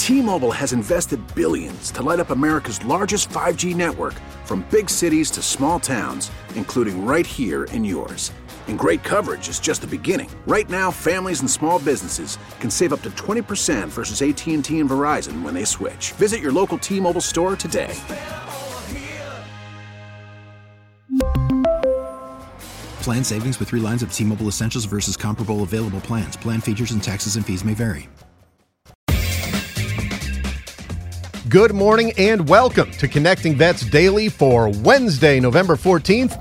T-Mobile has invested billions to light up America's largest 5G network, from big cities to small towns, including right here in yours. And great coverage is just the beginning. Right now, families and small businesses can save up to 20% versus AT&T and Verizon when they switch. Visit your local T-Mobile store today. Plan savings with 3 lines of T-Mobile Essentials versus comparable available plans. Plan features and taxes and fees may vary. Good morning and welcome to Connecting Vets Daily for Wednesday, November 14th,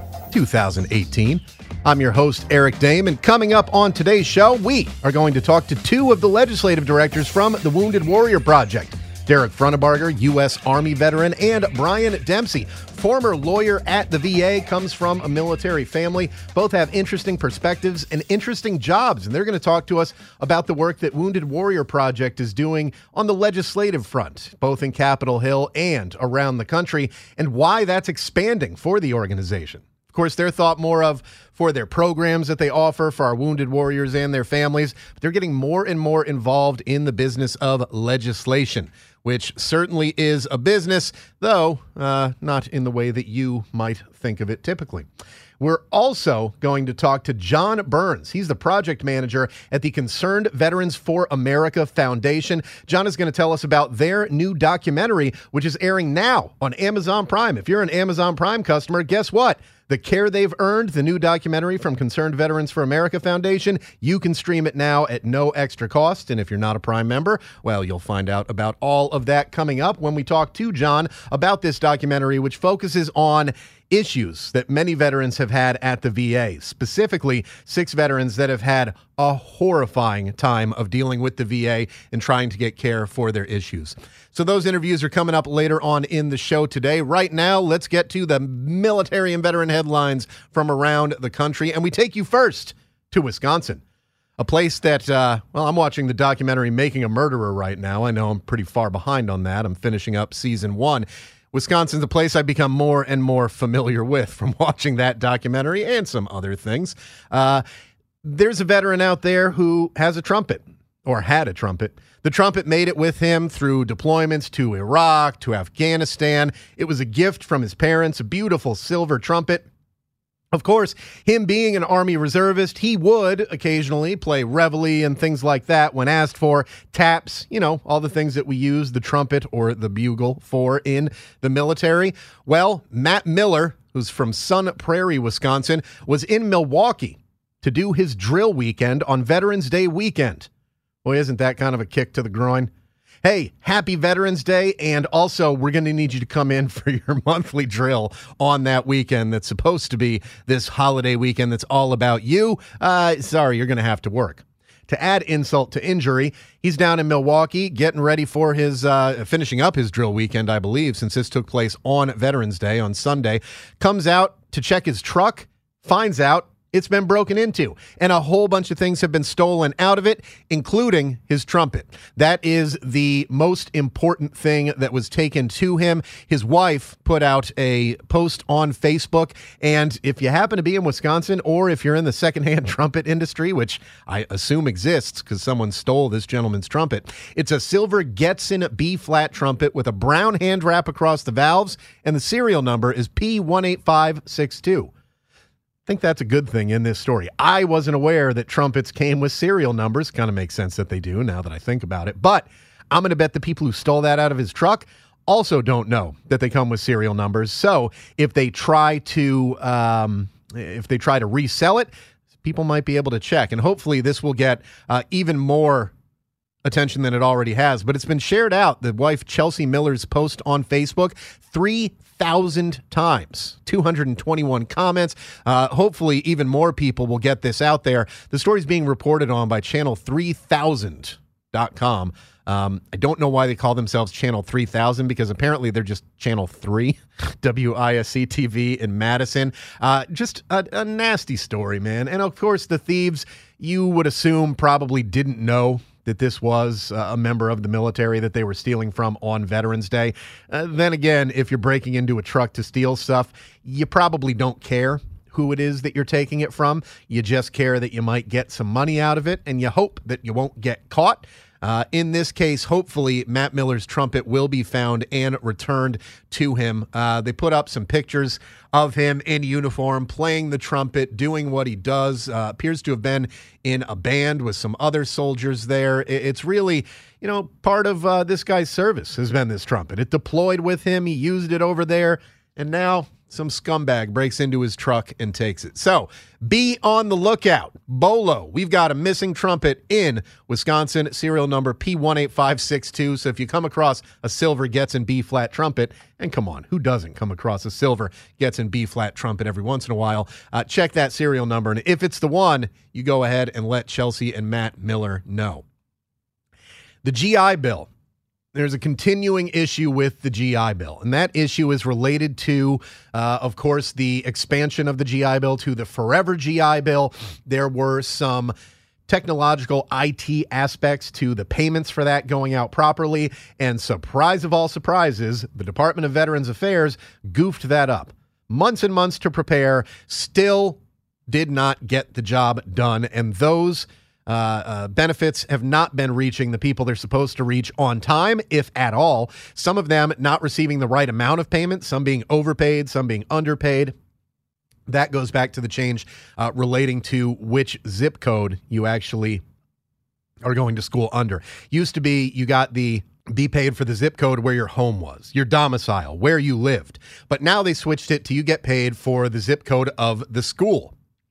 2018. I'm your host, Eric Dame, and coming up on today's show, we are going to talk to 2 of the legislative directors from the Wounded Warrior Project, Derek Frunnebarger, U.S. Army veteran, and Brian Dempsey, former lawyer at the VA, comes from a military family. Both have interesting perspectives and interesting jobs, and they're going to talk to us about the work that Wounded Warrior Project is doing on the legislative front, both in Capitol Hill and around the country, and why that's expanding for the organization. Of course, they're thought more of for their programs that they offer for our wounded warriors and their families, but they're getting more and more involved in the business of legislation, which certainly is a business, though not in the way that you might think of it typically. We're also going to talk to John Burns. He's the project manager at the Concerned Veterans for America Foundation. John is going to tell us about their new documentary, which is airing now on Amazon Prime. If you're an Amazon Prime customer, guess what? The Care They've Earned, the new documentary from Concerned Veterans for America Foundation, you can stream it now at no extra cost. And if you're not a Prime member, well, you'll find out about all of that coming up when we talk to John about this documentary, which focuses on issues that many veterans have had at the VA, specifically 6 veterans that have had a horrifying time of dealing with the VA and trying to get care for their issues. So those interviews are coming up later on in the show today. Right now, let's get to the military and veteran headlines from around the country. And we take you first to Wisconsin, a place that, I'm watching the documentary Making a Murderer right now. I know I'm pretty far behind on that. I'm finishing up season 1. Wisconsin's a place I've become more and more familiar with from watching that documentary and some other things. There's a veteran out there who has a trumpet, or had a trumpet. The trumpet made it with him through deployments to Iraq, to Afghanistan. It was a gift from his parents, a beautiful silver trumpet. Of course, him being an Army reservist, he would occasionally play reveille and things like that when asked for. Taps, all the things that we use the trumpet or the bugle for in the military. Well, Matt Miller, who's from Sun Prairie, Wisconsin, was in Milwaukee to do his drill weekend on Veterans Day weekend. Boy, isn't that kind of a kick to the groin? Hey, happy Veterans Day, and also we're going to need you to come in for your monthly drill on that weekend that's supposed to be this holiday weekend that's all about you. Sorry, you're going to have to work. To add insult to injury, he's down in Milwaukee getting ready for his, finishing up his drill weekend, I believe, since this took place on Veterans Day on Sunday. Comes out to check his truck, finds out it's been broken into, and a whole bunch of things have been stolen out of it, including his trumpet. That is the most important thing that was taken to him. His wife put out a post on Facebook, and if you happen to be in Wisconsin, or if you're in the secondhand trumpet industry, which I assume exists because someone stole this gentleman's trumpet, it's a silver Getzen B-flat trumpet with a brown hand wrap across the valves, and the serial number is P18562. I think that's a good thing in this story. I wasn't aware that trumpets came with serial numbers. Kind of makes sense that they do now that I think about it. But I'm going to bet the people who stole that out of his truck also don't know that they come with serial numbers. So if they try to resell it, people might be able to check. And hopefully this will get even more attention than it already has. But it's been shared out, the wife Chelsea Miller's post on Facebook, 3,000 times, 221 comments. Hopefully even more people will get this out there. The story's being reported on by channel3000.com. I don't know why they call themselves Channel 3000, because apparently they're just Channel 3, WISC TV in Madison. Just a nasty story, man. And of course, the thieves, you would assume, probably didn't know that this was a member of the military that they were stealing from on Veterans Day. Then again, if you're breaking into a truck to steal stuff, you probably don't care who it is that you're taking it from. You just care that you might get some money out of it, and you hope that you won't get caught. In this case, hopefully, Matt Miller's trumpet will be found and returned to him. They put up some pictures of him in uniform, playing the trumpet, doing what he does. Appears to have been in a band with some other soldiers there. It's really, part of this guy's service has been this trumpet. It deployed with him. He used it over there, and now some scumbag breaks into his truck and takes it. So be on the lookout. Bolo, we've got a missing trumpet in Wisconsin, serial number P18562. So if you come across a silver Getzen B-flat trumpet, and come on, who doesn't come across a silver Getzen B-flat trumpet every once in a while, check that serial number. And if it's the one, you go ahead and let Chelsea and Matt Miller know. The GI Bill. There's a continuing issue with the GI Bill, and that issue is related to, of course, the expansion of the GI Bill to the Forever GI Bill. There were some technological IT aspects to the payments for that going out properly, and surprise of all surprises, the Department of Veterans Affairs goofed that up. Months and months to prepare, still did not get the job done, and those benefits have not been reaching the people they're supposed to reach on time, if at all. Some of them not receiving the right amount of payment, some being overpaid, some being underpaid. That goes back to the change relating to which zip code you actually are going to school under. Used to be you got the be paid for the zip code where your home was, your domicile, where you lived. But now they switched it to you get paid for the zip code of the school.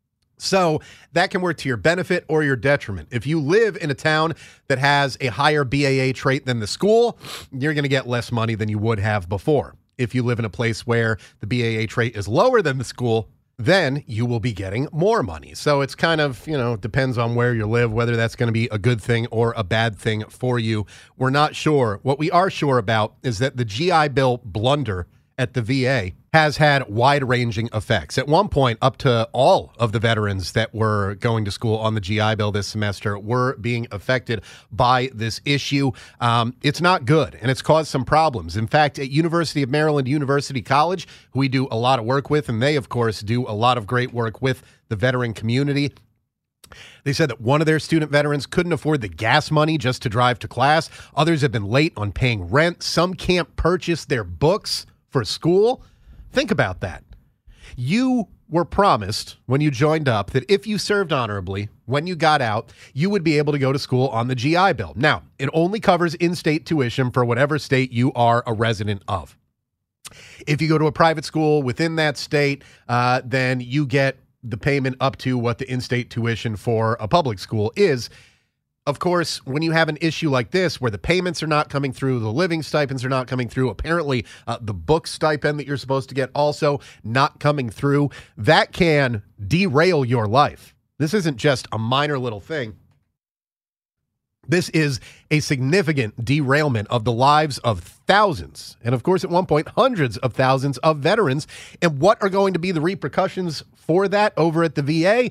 So that can work to your benefit or your detriment. If you live in a town that has a higher BAH rate than the school, you're going to get less money than you would have before. If you live in a place where the BAH rate is lower than the school, then you will be getting more money. So it's kind of, depends on where you live, whether that's going to be a good thing or a bad thing for you. We're not sure. What we are sure about is that the GI Bill blunder at the VA has had wide-ranging effects. At one point, up to all of the veterans that were going to school on the GI Bill this semester were being affected by this issue. It's not good, and it's caused some problems. In fact, at University of Maryland University College, who we do a lot of work with, and they, of course, do a lot of great work with the veteran community, they said that one of their student veterans couldn't afford the gas money just to drive to class. Others have been late on paying rent. Some can't purchase their books for school. Think about that. You were promised when you joined up that if you served honorably, when you got out, you would be able to go to school on the GI Bill. Now, it only covers in-state tuition for whatever state you are a resident of. If you go to a private school within that state, then you get the payment up to what the in-state tuition for a public school is. Of course, when you have an issue like this where the payments are not coming through, the living stipends are not coming through, apparently the book stipend that you're supposed to get also not coming through, that can derail your life. This isn't just a minor little thing. This is a significant derailment of the lives of thousands, and of course, at one point, hundreds of thousands of veterans. And what are going to be the repercussions for that over at the VA?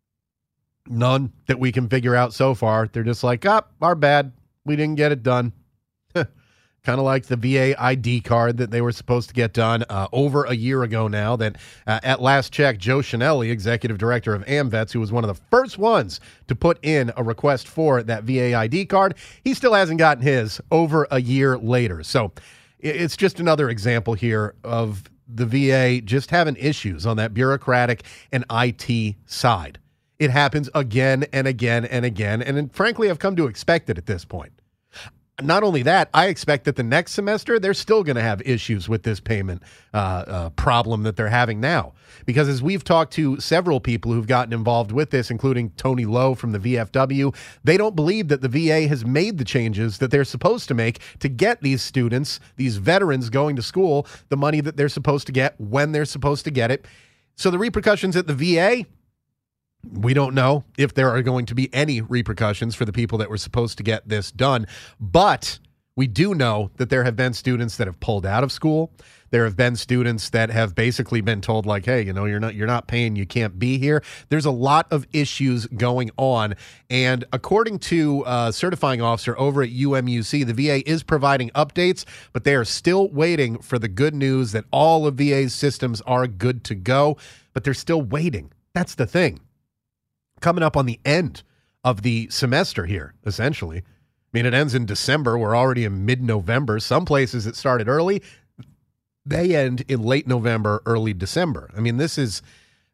None that we can figure out so far. They're just like, our bad. We didn't get it done. Kind of like the VA ID card that they were supposed to get done over a year ago now that at last check, Joe Chinelli, executive director of AMVETS, who was one of the first ones to put in a request for that VA ID card, he still hasn't gotten his over a year later. So it's just another example here of the VA just having issues on that bureaucratic and IT side. It happens again and again and again. And frankly, I've come to expect it at this point. Not only that, I expect that the next semester, they're still going to have issues with this payment problem that they're having now. Because as we've talked to several people who've gotten involved with this, including Tony Lowe from the VFW, they don't believe that the VA has made the changes that they're supposed to make to get these students, these veterans going to school, the money that they're supposed to get when they're supposed to get it. So the repercussions at the VA, we don't know if there are going to be any repercussions for the people that were supposed to get this done, but we do know that there have been students that have pulled out of school. There have been students that have basically been told, like, hey, you're not paying, you can't be here. There's a lot of issues going on, and according to a certifying officer over at UMUC, the VA is providing updates, but they are still waiting for the good news that all of VA's systems are good to go, but they're still waiting. That's the thing. Coming up on the end of the semester here, essentially. mean, it ends in December. We're already in mid-November. Some places it started early. They end in late November, early December. I mean, this is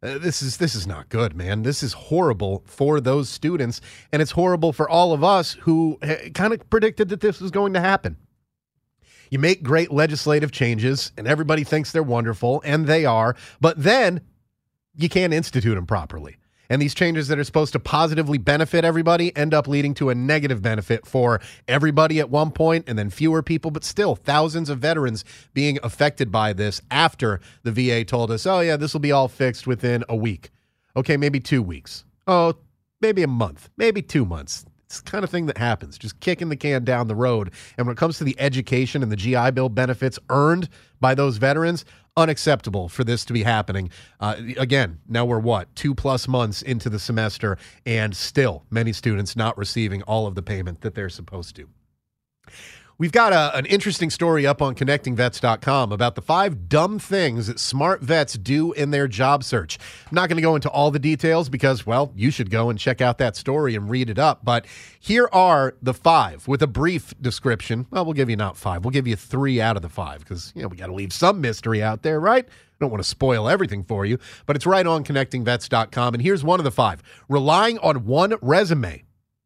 not good, man. This is horrible for those students, and it's horrible for all of us who kind of predicted that this was going to happen. You make great legislative changes, and everybody thinks they're wonderful, and they are, but then you can't institute them properly. And these changes that are supposed to positively benefit everybody end up leading to a negative benefit for everybody at one point, and then fewer people, but still thousands of veterans being affected by this after the VA told us, oh yeah, this will be all fixed within a week. Okay, maybe 2 weeks. Oh, maybe a month, maybe 2 months. It's the kind of thing that happens, just kicking the can down the road. And when it comes to the education and the GI Bill benefits earned by those veterans, unacceptable for this to be happening. Again, now we're 2+ months into the semester, and still many students not receiving all of the payment that they're supposed to. We've got an interesting story up on connectingvets.com about the 5 dumb things that smart vets do in their job search. I'm not going to go into all the details because, well, you should go and check out that story and read it up. But here are the 5 with a brief description. Well, we'll give you not 5. We'll give you 3 out of the 5 because, we got to leave some mystery out there, right? I don't want to spoil everything for you, but it's right on connectingvets.com. And here's one of the 5. Relying on one resume.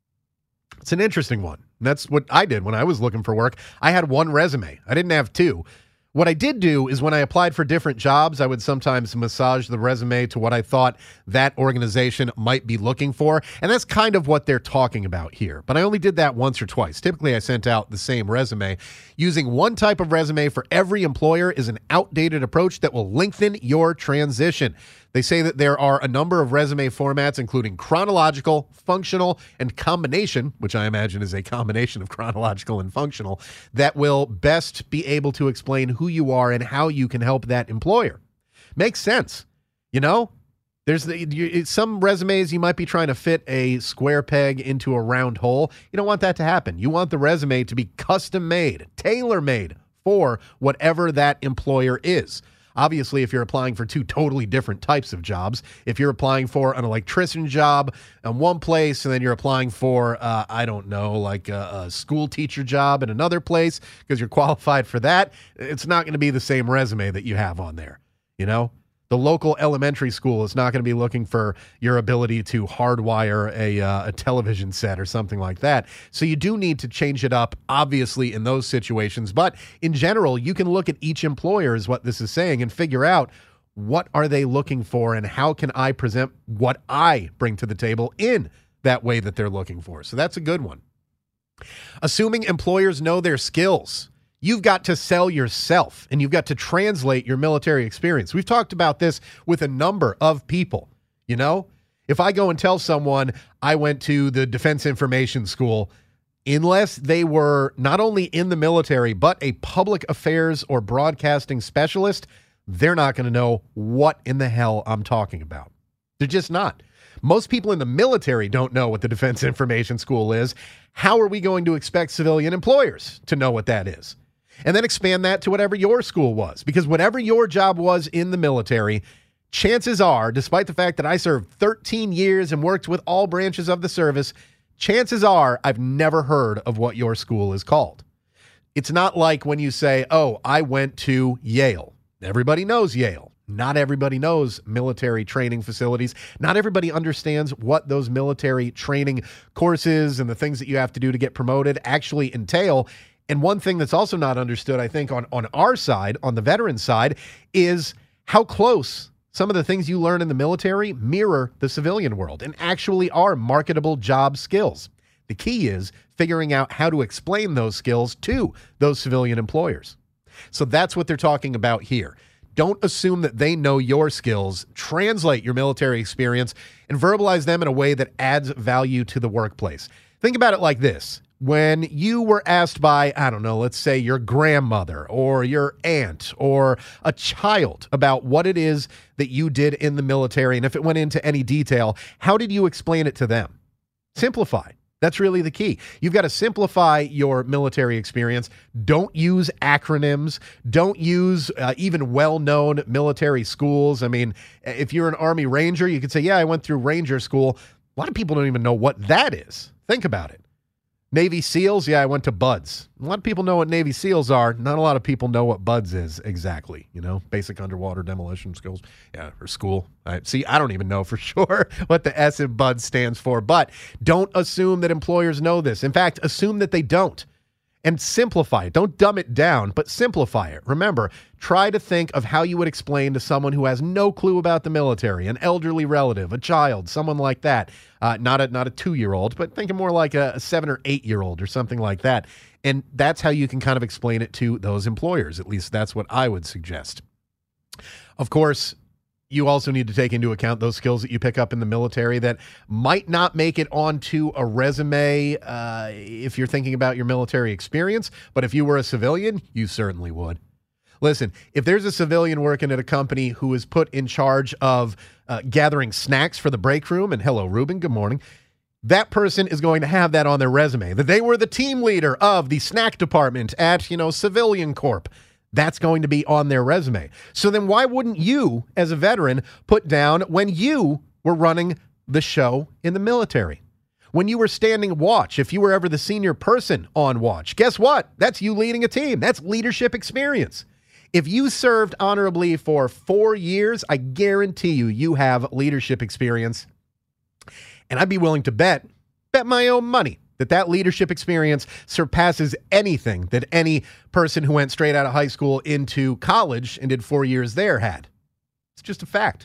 It's an interesting one. That's what I did when I was looking for work. I had one resume. I didn't have 2. What I did do is when I applied for different jobs, I would sometimes massage the resume to what I thought that organization might be looking for. And that's kind of what they're talking about here. But I only did that once or twice. Typically, I sent out the same resume. Using one type of resume for every employer is an outdated approach that will lengthen your transition. They say that there are a number of resume formats, including chronological, functional, and combination, which I imagine is a combination of chronological and functional, that will best be able to explain who you are and how you can help that employer. Makes sense. There's some resumes you might be trying to fit a square peg into a round hole. You don't want that to happen. You want the resume to be custom made, tailor-made for whatever that employer is. Obviously, if you're applying for 2 totally different types of jobs, if you're applying for an electrician job in one place and then you're applying for, a school teacher job in another place because you're qualified for that, it's not going to be the same resume that you have on there. The local elementary school is not going to be looking for your ability to hardwire a television set or something like that. So you do need to change it up, obviously, in those situations. But in general, you can look at each employer, is what this is saying, and figure out what are they looking for and how can I present what I bring to the table in that way that they're looking for. So that's a good one. Assuming employers know their skills. You've got to sell yourself, and you've got to translate your military experience. We've talked about this with a number of people. If I go and tell someone I went to the Defense Information School, unless they were not only in the military, but a public affairs or broadcasting specialist, they're not going to know what in the hell I'm talking about. They're just not. Most people in the military don't know what the Defense Information School is. How are we going to expect civilian employers to know what that is? And then expand that to whatever your school was. Because whatever your job was in the military, chances are, despite the fact that I served 13 years and worked with all branches of the service, chances are I've never heard of what your school is called. It's not like when you say, oh, I went to Yale. Everybody knows Yale. Not everybody knows military training facilities. Not everybody understands what those military training courses and the things that you have to do to get promoted actually entail. And one thing that's also not understood, I think, on our side, on the veteran side, is how close some of the things you learn in the military mirror the civilian world and actually are marketable job skills. The key is figuring out how to explain those skills to those civilian employers. So that's what they're talking about here. Don't assume that they know your skills. Translate your military experience and verbalize them in a way that adds value to the workplace. Think about it like this. When you were asked by, let's say your grandmother or your aunt or a child about what it is that you did in the military, and if it went into any detail, how did you explain it to them? Simplify. That's really the key. You've got to simplify your military experience. Don't use acronyms. Don't use even well-known military schools. I mean, if you're an Army Ranger, you could say, yeah, I went through Ranger school. A lot of people don't even know what that is. Think about it. Navy SEALs, yeah, I went to BUDS. A lot of people know what Navy SEALs are. Not a lot of people know what BUDS is exactly. Basic underwater demolition skills. Yeah, or school. I don't even know for sure what the S in BUDS stands for. But don't assume that employers know this. In fact, assume that they don't. And simplify it. Don't dumb it down, but simplify it. Remember, try to think of how you would explain to someone who has no clue about the military, an elderly relative, a child, someone like that. Not a 2-year-old, but think of more like a 7 or 8-year-old or something like that. And that's how you can kind of explain it to those employers. At least that's what I would suggest. Of course, you also need to take into account those skills that you pick up in the military that might not make it onto a resume if you're thinking about your military experience. But if you were a civilian, you certainly would. Listen, if there's a civilian working at a company who is put in charge of gathering snacks for the break room, and hello, Ruben, good morning, that person is going to have that on their resume, that they were the team leader of the snack department at, Civilian Corp. That's going to be on their resume. So then why wouldn't you, as a veteran, put down when you were running the show in the military? When you were standing watch, if you were ever the senior person on watch, guess what? That's you leading a team. That's leadership experience. If you served honorably for 4 years, I guarantee you have leadership experience. And I'd be willing to bet my own money, that leadership experience surpasses anything that any person who went straight out of high school into college and did 4 years there had. It's just a fact.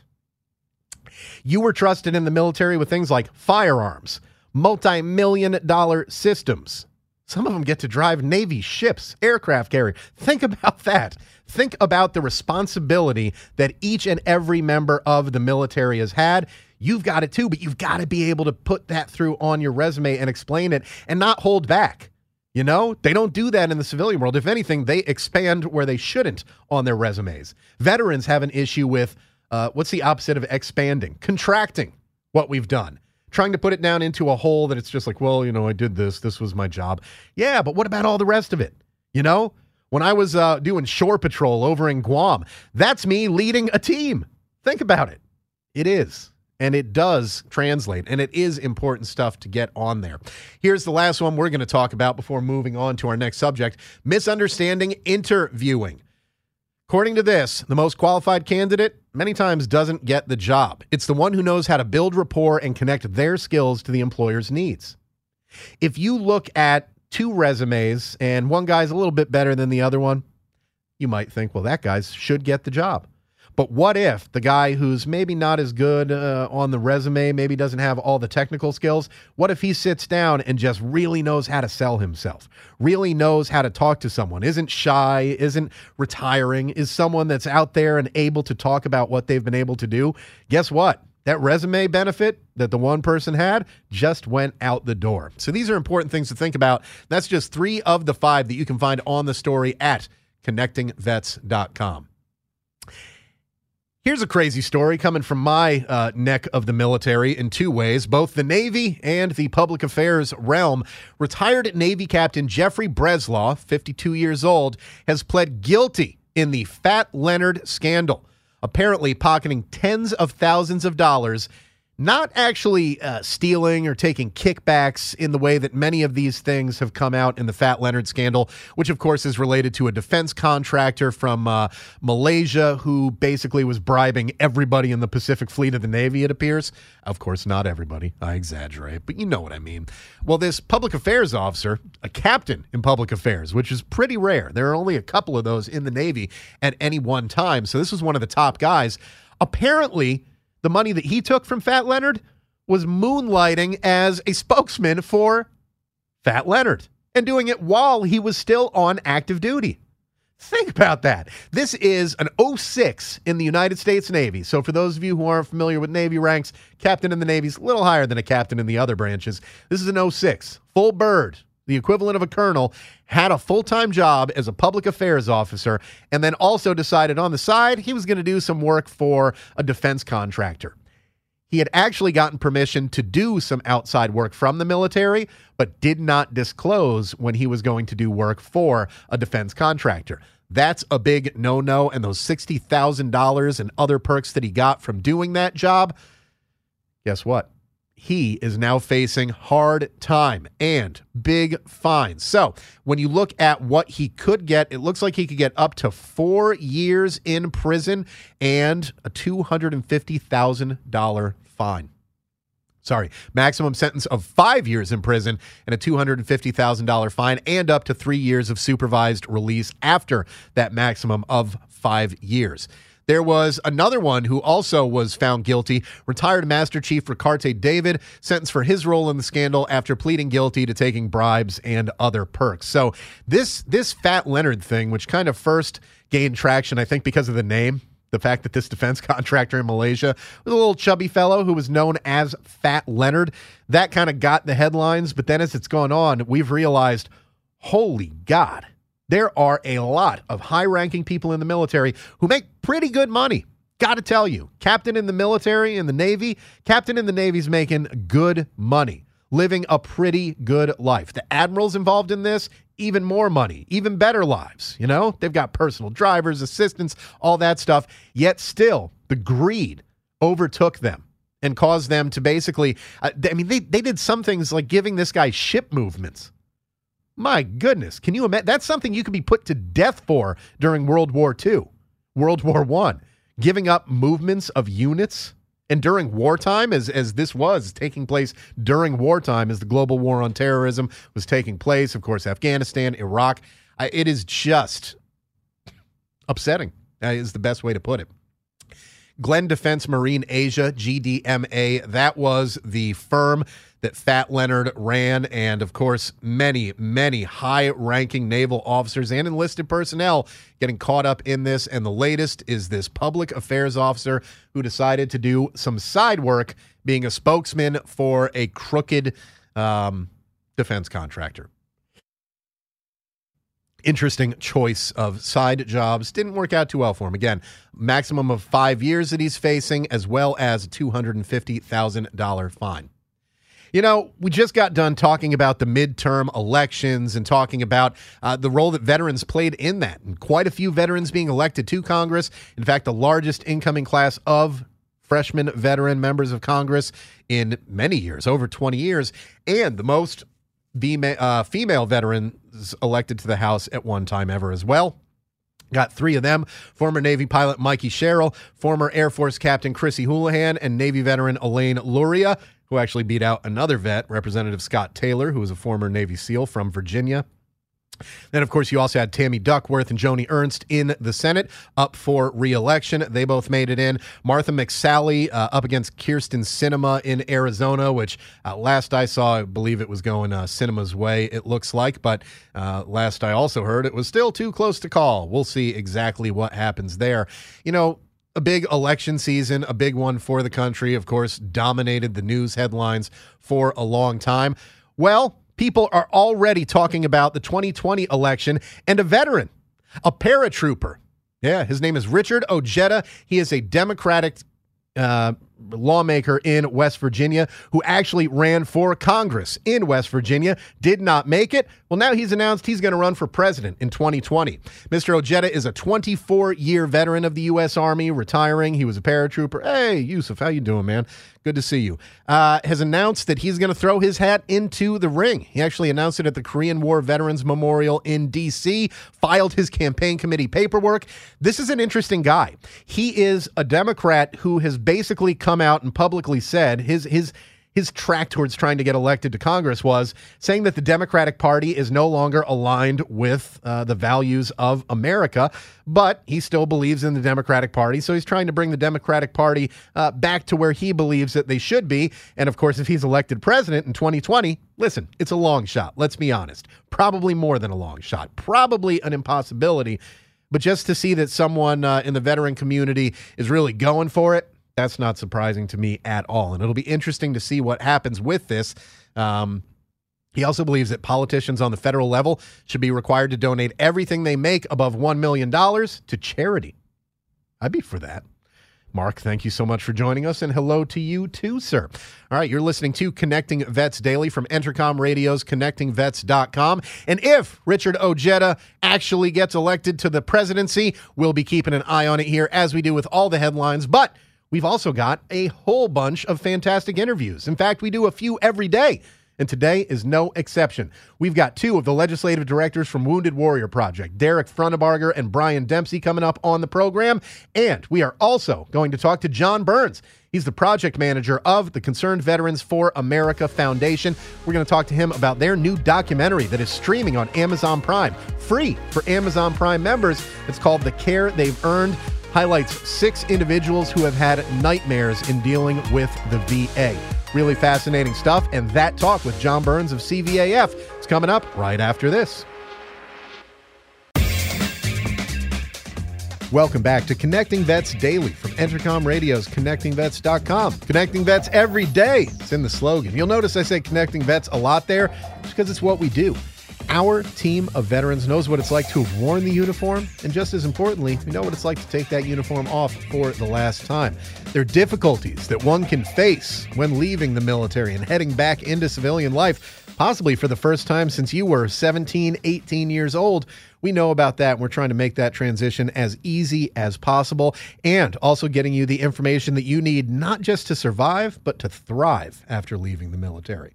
You were trusted in the military with things like firearms, multi-million-dollar systems. Some of them get to drive Navy ships, aircraft carrier. Think about that. Think about the responsibility that each and every member of the military has had. You've got it too, but you've got to be able to put that through on your resume and explain it and not hold back. They don't do that in the civilian world. If anything, they expand where they shouldn't on their resumes. Veterans have an issue with, what's the opposite of expanding? Contracting what we've done. Trying to put it down into a hole that it's just like, well, I did this. This was my job. Yeah, but what about all the rest of it? When I was doing shore patrol over in Guam, that's me leading a team. Think about it. It is. And it does translate, and it is important stuff to get on there. Here's the last one we're going to talk about before moving on to our next subject, misunderstanding interviewing. According to this, the most qualified candidate many times doesn't get the job. It's the one who knows how to build rapport and connect their skills to the employer's needs. If you look at 2 resumes and one guy's a little bit better than the other one, you might think, well, that guy should get the job. But what if the guy who's maybe not as good on the resume, maybe doesn't have all the technical skills, what if he sits down and just really knows how to sell himself, really knows how to talk to someone, isn't shy, isn't retiring, is someone that's out there and able to talk about what they've been able to do? Guess what? That resume benefit that the one person had just went out the door. So these are important things to think about. That's just 3 of the 5 that you can find on the story at connectingvets.com. Here's a crazy story coming from my neck of the military in 2 ways, both the Navy and the public affairs realm. Retired Navy Captain Jeffrey Breslaw, 52 years old, has pled guilty in the Fat Leonard scandal, apparently pocketing tens of thousands of dollars, not actually stealing or taking kickbacks in the way that many of these things have come out in the Fat Leonard scandal, which of course is related to a defense contractor from Malaysia who basically was bribing everybody in the Pacific Fleet of the Navy, it appears. Of course, not everybody. I exaggerate, but you know what I mean. Well, this public affairs officer, a captain in public affairs, which is pretty rare. There are only a couple of those in the Navy at any one time. So this was one of the top guys. Apparently, the money that he took from Fat Leonard was moonlighting as a spokesman for Fat Leonard and doing it while he was still on active duty. Think about that. This is an 06 in the United States Navy. So for those of you who aren't familiar with Navy ranks, captain in the Navy is a little higher than a captain in the other branches. This is an 06, full bird. The equivalent of a colonel, had a full-time job as a public affairs officer, and then also decided on the side he was going to do some work for a defense contractor. He had actually gotten permission to do some outside work from the military, but did not disclose when he was going to do work for a defense contractor. That's a big no-no, and those $60,000 and other perks that he got from doing that job, guess what? he is now facing hard time and big fines. So when you look at what he could get, it looks like he could get up to 4 years in prison and a $250,000 fine. Maximum sentence of 5 years in prison and a $250,000 fine and up to 3 years of supervised release after that maximum of 5 years. There was another one who also was found guilty, retired Master Chief Ricarte David, sentenced for his role in the scandal after pleading guilty to taking bribes and other perks. So this Fat Leonard thing, which kind of first gained traction, I think because of the name, the fact that this defense contractor in Malaysia was a little chubby fellow who was known as Fat Leonard, that kind of got the headlines. But then as it's gone on, we've realized, holy God, there are a lot of high-ranking people in the military who make pretty good money. Got to tell you, captain in the military, in the Navy, captain in the Navy's making good money, living a pretty good life. The admirals involved in this, even more money, even better lives. You know, they've got personal drivers, assistants, all that stuff. Yet still, the greed overtook them and caused them to basically, they did some things like giving this guy ship movements. My goodness, can you imagine? That's something you could be put to death for during World War II, World War I, giving up movements of units. And during wartime, as this was taking place during wartime, as the global war on terrorism was taking place, of course, Afghanistan, Iraq, it is just upsetting, is the best way to put it. Glenn Defense Marine Asia, GDMA, that was the firm that Fat Leonard ran, and of course, many, many high-ranking naval officers and enlisted personnel getting caught up in this, and the latest is this public affairs officer who decided to do some side work being a spokesman for a crooked defense contractor. Interesting choice of side jobs. Didn't work out too well for him. Again, maximum of 5 years that he's facing, as well as a $250,000 fine. You know, we just got done talking about the midterm elections and talking about the role that veterans played in that. And quite a few veterans being elected to Congress. In fact, the largest incoming class of freshman veteran members of Congress in many years, over 20 years, and the most female veterans elected to the House at one time ever as well. Got 3 of them: former Navy pilot Mikey Sherrill, former Air Force Captain Chrissy Houlihan, and Navy veteran Elaine Luria, who actually beat out another vet, Representative Scott Taylor, who was a former Navy SEAL from Virginia. Then, of course, you also had Tammy Duckworth and Joni Ernst in the Senate up for re-election. They both made it in. Martha McSally up against Kirsten Sinema in Arizona, which last I saw, I believe it was going Sinema's way, it looks like. But last I also heard, it was still too close to call. We'll see exactly what happens there. You know, a big election season, a big one for the country, of course, dominated the news headlines for a long time. Well, people are already talking about the 2020 election and a veteran, a paratrooper. Yeah, his name is Richard Ojeda. He is a Democratic lawmaker in West Virginia who actually ran for Congress in West Virginia, did not make it. Well, now he's announced he's going to run for president in 2020. Mr. Ojeda is a 24-year veteran of the U.S. Army, retiring. He was a paratrooper. Hey, Yusuf, how you doing, man? Good to see you. Has announced that he's going to throw his hat into the ring. He actually announced it at the Korean War Veterans Memorial in D.C., filed his campaign committee paperwork. This is an interesting guy. He is a Democrat who has basically come out and publicly said his track towards trying to get elected to Congress was saying that the Democratic Party is no longer aligned with the values of America, but he still believes in the Democratic Party, so he's trying to bring the Democratic Party back to where he believes that they should be. And of course, if he's elected president in 2020, listen, it's a long shot. Let's be honest. Probably more than a long shot. Probably an impossibility. But just to see that someone in the veteran community is really going for it, that's not surprising to me at all. And it'll be interesting to see what happens with this. He also believes that politicians on the federal level should be required to donate everything they make above $1 million to charity. I'd be for that. Mark, thank you so much for joining us, and hello to you too, sir. All right, you're listening to Connecting Vets Daily from Entercom Radio's ConnectingVets.com. And if Richard Ojeda actually gets elected to the presidency, we'll be keeping an eye on it here, as we do with all the headlines. But We've also got a whole bunch of fantastic interviews. In fact, we do a few every day, and today is no exception. We've got two of the legislative directors from Wounded Warrior Project, Derek Frunnebarger and Brian Dempsey, coming up on the program. And we are also going to talk to John Burns. He's the project manager of the Concerned Veterans for America Foundation. We're going to talk to him about their new documentary that is streaming on Amazon Prime, free for Amazon Prime members. It's called The Care They've Earned. Highlights 6 individuals who have had nightmares in dealing with the VA. Really fascinating stuff, and that talk with John Burns of CVAF is coming up right after this. Welcome back to Connecting Vets Daily from Entercom Radio's ConnectingVets.com. Connecting Vets every day. It's in the slogan. You'll notice I say Connecting Vets a lot there because it's what we do. Our team of veterans knows what it's like to have worn the uniform, and just as importantly, we know what it's like to take that uniform off for the last time. There are difficulties that one can face when leaving the military and heading back into civilian life, possibly for the first time since you were 17, 18 years old. We know about that, and we're trying to make that transition as easy as possible, and also getting you the information that you need not just to survive, but to thrive after leaving the military.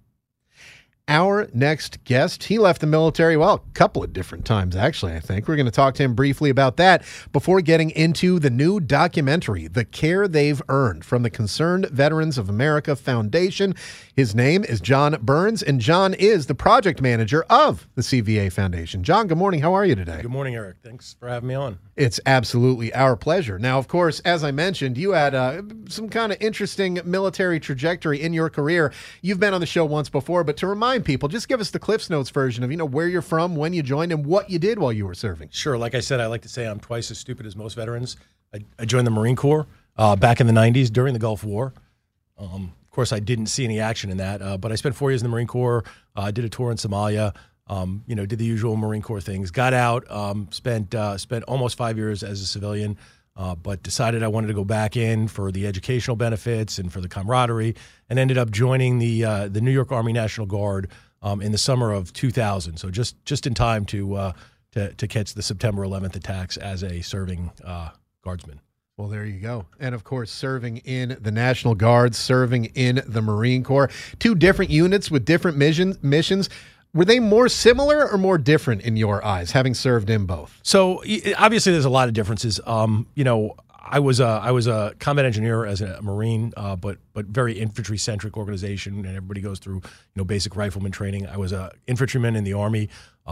Our next guest, he left the military, well, a couple of different times, actually, I think. We're going to talk to him briefly about that before getting into the new documentary, The Care They've Earned, from the Concerned Veterans of America Foundation. His name is John Burns, and John is the project manager of the CVA Foundation. John, good morning. How are you today? Good morning, Eric. Thanks for having me on. It's absolutely our pleasure. Now, of course, as I mentioned, you had some kind of interesting military trajectory in your career. You've been on the show once before, but to remind people, just give us the Cliff's Notes version of, where you're from, when you joined, and what you did while you were serving. Sure. Like I said, I like to say I'm twice as stupid as most veterans. I joined the Marine Corps back in the 90s during the Gulf War. Of course, I didn't see any action in that, but I spent 4 years in the Marine Corps, did a tour in Somalia, did the usual Marine Corps things, got out, spent almost 5 years as a civilian, but decided I wanted to go back in for the educational benefits and for the camaraderie, and ended up joining the New York Army National Guard in the summer of 2000. So just in time to catch the September 11th attacks as a serving guardsman. Well, there you go. And, of course, serving in the National Guard, serving in the Marine Corps. 2 different units with different missions. Were they more similar or more different in your eyes, having served in both? So, obviously, there's a lot of differences. I was a combat engineer as a Marine, but very infantry-centric organization, and everybody goes through, basic rifleman training. I was a infantryman in the Army.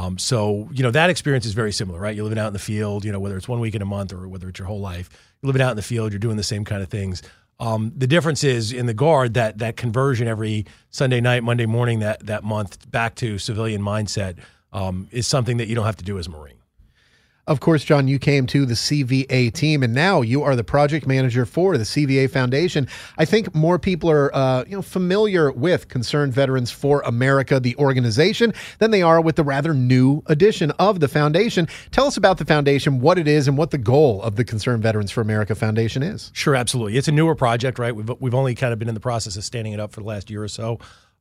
So that experience is very similar, right? You're living out in the field, whether it's 1 week in a month or whether it's your whole life. You're living out in the field, you're doing the same kind of things. The difference is in the Guard, that conversion every Sunday night, Monday morning that month back to civilian mindset is something that you don't have to do as a Marine. Of course, John, you came to the CVA team, and now you are the project manager for the CVA Foundation. I think more people are familiar with Concerned Veterans for America, the organization, than they are with the rather new edition of the foundation. Tell us about the foundation, what it is, and what the goal of the Concerned Veterans for America Foundation is. Sure, absolutely. It's a newer project, right? We've only kind of been in the process of standing it up for the last year or so.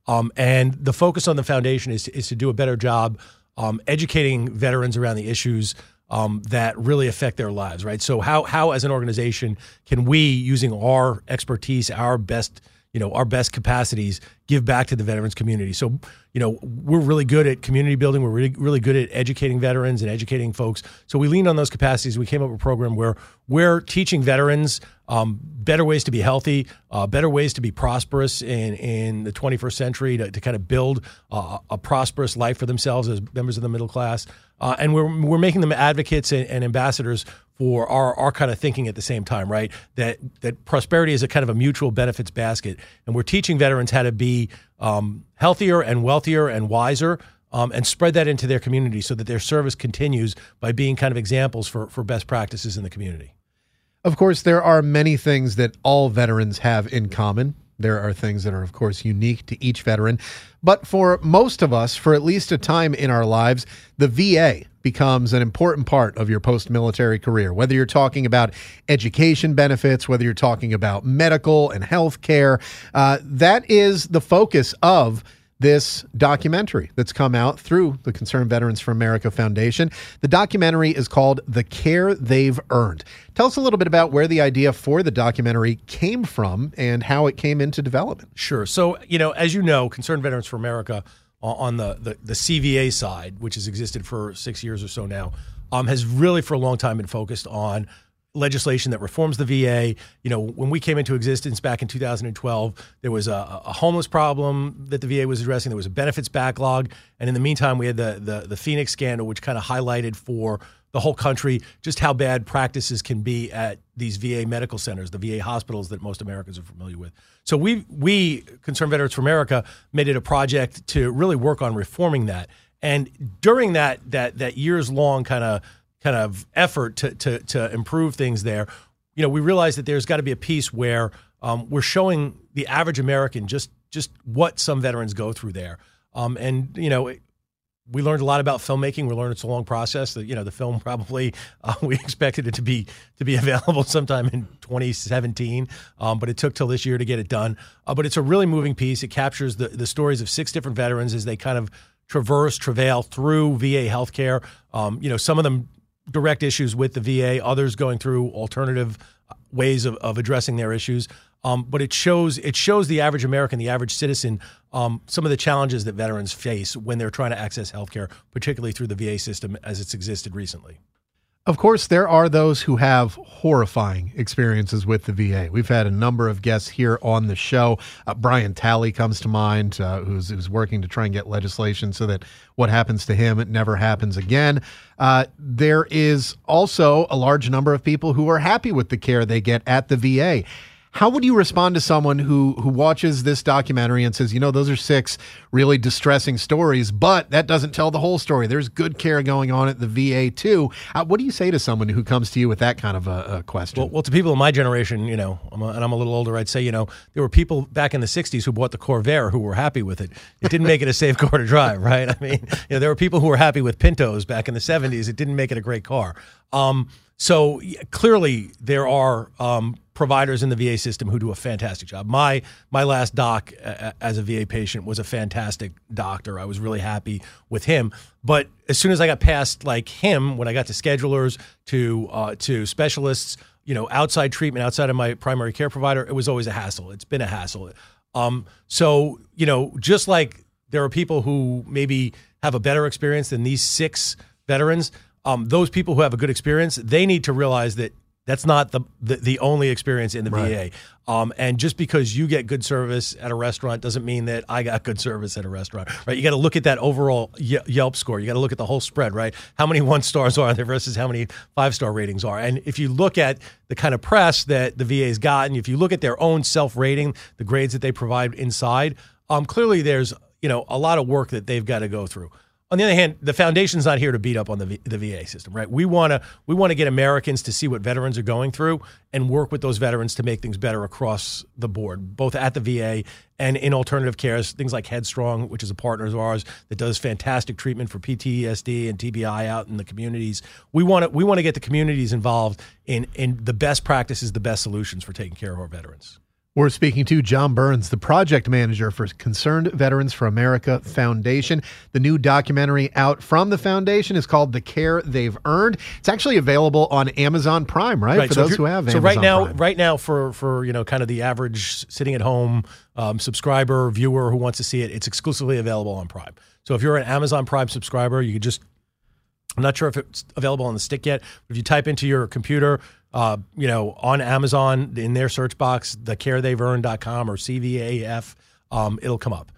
And the focus on the foundation is to do a better job educating veterans around the issues that really affect their lives, right? So how as an organization can we, using our expertise, our best capacities, give back to the veterans community? So, we're really good at community building. We're really good at educating veterans and educating folks. So we leaned on those capacities. We came up with a program where we're teaching veterans better ways to be healthy, better ways to be prosperous in the 21st century, to kind of build a prosperous life for themselves as members of the middle class. And we're making them advocates and ambassadors for our kind of thinking at the same time, right? That prosperity is a kind of a mutual benefits basket. And we're teaching veterans how to be healthier and wealthier and wiser, and spread that into their community so that their service continues by being kind of examples for best practices in the community. Of course, there are many things that all veterans have in common. There are things that are, of course, unique to each veteran. But for most of us, for at least a time in our lives, the VA becomes an important part of your post-military career, whether you're talking about education benefits, whether you're talking about medical and health care. That is the focus of this documentary that's come out through the Concerned Veterans for America Foundation. The documentary is called The Care They've Earned. Tell us a little bit about where the idea for the documentary came from and how it came into development. Sure. So, as you know, Concerned Veterans for America on the CVA side, which has existed for 6 years or so now, has really for a long time been focused on legislation that reforms the VA. When we came into existence back in 2012, there was a homeless problem that the VA was addressing. There was a benefits backlog. And in the meantime, we had the Phoenix scandal, which kind of highlighted for the whole country just how bad practices can be at these VA medical centers, the VA hospitals that most Americans are familiar with. So we Concerned Veterans for America, made it a project to really work on reforming that. And during that years-long kind of effort to improve things there, we realized that there's got to be a piece where we're showing the average American just what some veterans go through there. We learned a lot about filmmaking. We learned it's a long process. The film probably we expected it to be available sometime in 2017, but it took till this year to get it done. But it's a really moving piece. It captures the stories of 6 different veterans as they kind of travail through VA healthcare. Some of them direct issues with the VA, others going through alternative ways of addressing their issues. But it shows the average American, the average citizen, some of the challenges that veterans face when they're trying to access healthcare, particularly through the VA system as it's existed recently. Of course, there are those who have horrifying experiences with the VA. We've had a number of guests here on the show. Brian Talley comes to mind, who's working to try and get legislation so that what happens to him, it never happens again. There is also a large number of people who are happy with the care they get at the VA. How would you respond to someone who watches this documentary and says, those are 6 really distressing stories, but that doesn't tell the whole story. There's good care going on at the VA too. What do you say to someone who comes to you with that kind of a question? Well, to people in my generation, I'm a little older, I'd say, there were people back in the 60s who bought the Corvair who were happy with it. It didn't make it a safe car to drive, right? I mean, there were people who were happy with Pintos back in the 70s. It didn't make it a great car. So clearly there are providers in the VA system who do a fantastic job. My last doc as a VA patient was a fantastic doctor. I was really happy with him. But as soon as I got past like him, when I got to schedulers, to specialists, outside treatment, outside of my primary care provider, it was always a hassle. It's been a hassle. So just like there are people who maybe have a better experience than these 6 veterans, those people who have a good experience, they need to realize that that's not the only experience in the VA. And just because you get good service at a restaurant doesn't mean that I got good service at a restaurant, right? You got to look at that overall Yelp score. You got to look at the whole spread, right? How many 1-stars are there versus how many 5-star ratings are. And if you look at the kind of press that the VA's gotten, if you look at their own self-rating, the grades that they provide inside, clearly there's a lot of work that they've got to go through. On the other hand, the foundation's not here to beat up on the VA system, right? We want to get Americans to see what veterans are going through and work with those veterans to make things better across the board, both at the VA and in alternative cares, things like Headstrong, which is a partner of ours that does fantastic treatment for PTSD and TBI out in the communities. We want to get the communities involved in the best practices, the best solutions for taking care of our veterans. We're speaking to John Burns, the project manager for Concerned Veterans for America Foundation. The new documentary out from the foundation is called The Care They've Earned. It's actually available on Amazon Prime, right? For those who have Amazon Prime. Right now, for kind of the average sitting at home subscriber, viewer who wants to see it, it's exclusively available on Prime. So if you're an Amazon Prime subscriber, you could just, I'm not sure if it's available on the stick yet, but if you type into your computer, on Amazon in their search box, thecarethey'veearned.com or CVAF, it'll come up.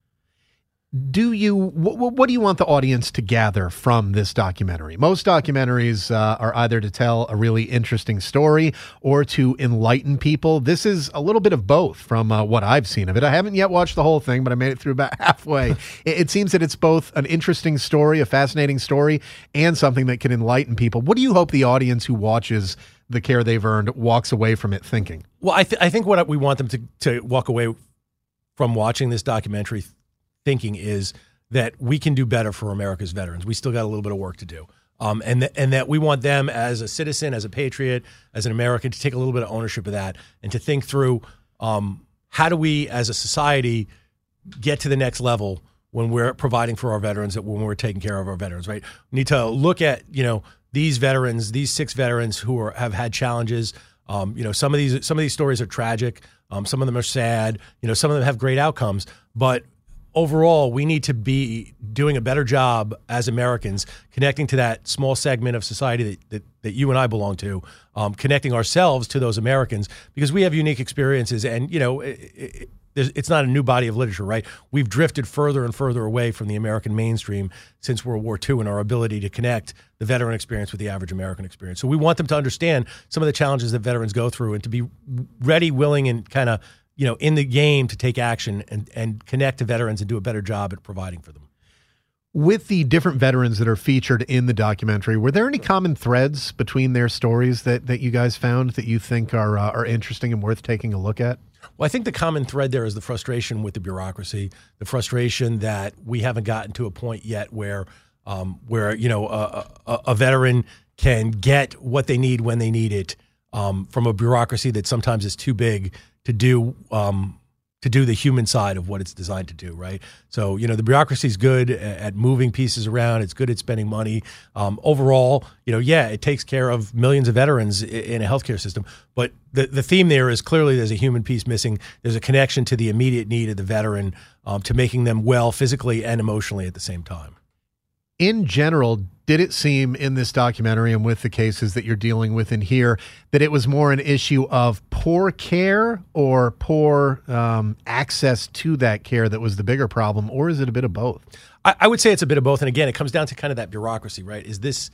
What do you want the audience to gather from this documentary? Most documentaries are either to tell a really interesting story or to enlighten people. This is a little bit of both from what I've seen of it. I haven't yet watched the whole thing, but I made it through about halfway. It seems that it's both an interesting story, a fascinating story, and something that can enlighten people. What do you hope the audience who watches The Care They've Earned walks away from it thinking? Well, I think what we want them to walk away from watching this documentary thinking is that we can do better for America's veterans. We still got a little bit of work to do. And that we want them as a citizen, as a patriot, as an American to take a little bit of ownership of that and to think through how do we as a society get to the next level when we're providing for our veterans, when we're taking care of our veterans, right? We need to look at, these veterans, these 6 veterans who have had challenges. Some of these stories are tragic. Some of them are sad. Some of them have great outcomes. But overall, we need to be doing a better job as Americans, connecting to that small segment of society that you and I belong to, connecting ourselves to those Americans, because we have unique experiences. And, it's not a new body of literature, right? We've drifted further and further away from the American mainstream since World War II in our ability to connect the veteran experience with the average American experience. So we want them to understand some of the challenges that veterans go through and to be ready, willing, and kind of, in the game to take action and connect to veterans and do a better job at providing for them. With the different veterans that are featured in the documentary, were there any common threads between their stories that you guys found that you think are interesting and worth taking a look at? Well, I think the common thread there is the frustration with the bureaucracy, the frustration that we haven't gotten to a point yet where a veteran can get what they need when they need it from a bureaucracy that sometimes is too big to do the human side of what it's designed to do, right? So, the bureaucracy is good at moving pieces around. It's good at spending money. Overall, it takes care of millions of veterans in a healthcare system. But the theme there is clearly there's a human piece missing. There's a connection to the immediate need of the veteran to making them well physically and emotionally at the same time. In general, did it seem in this documentary and with the cases that you're dealing with in here that it was more an issue of poor care or poor access to that care that was the bigger problem, or is it a bit of both? I would say it's a bit of both. And again, it comes down to kind of that bureaucracy, right? Is this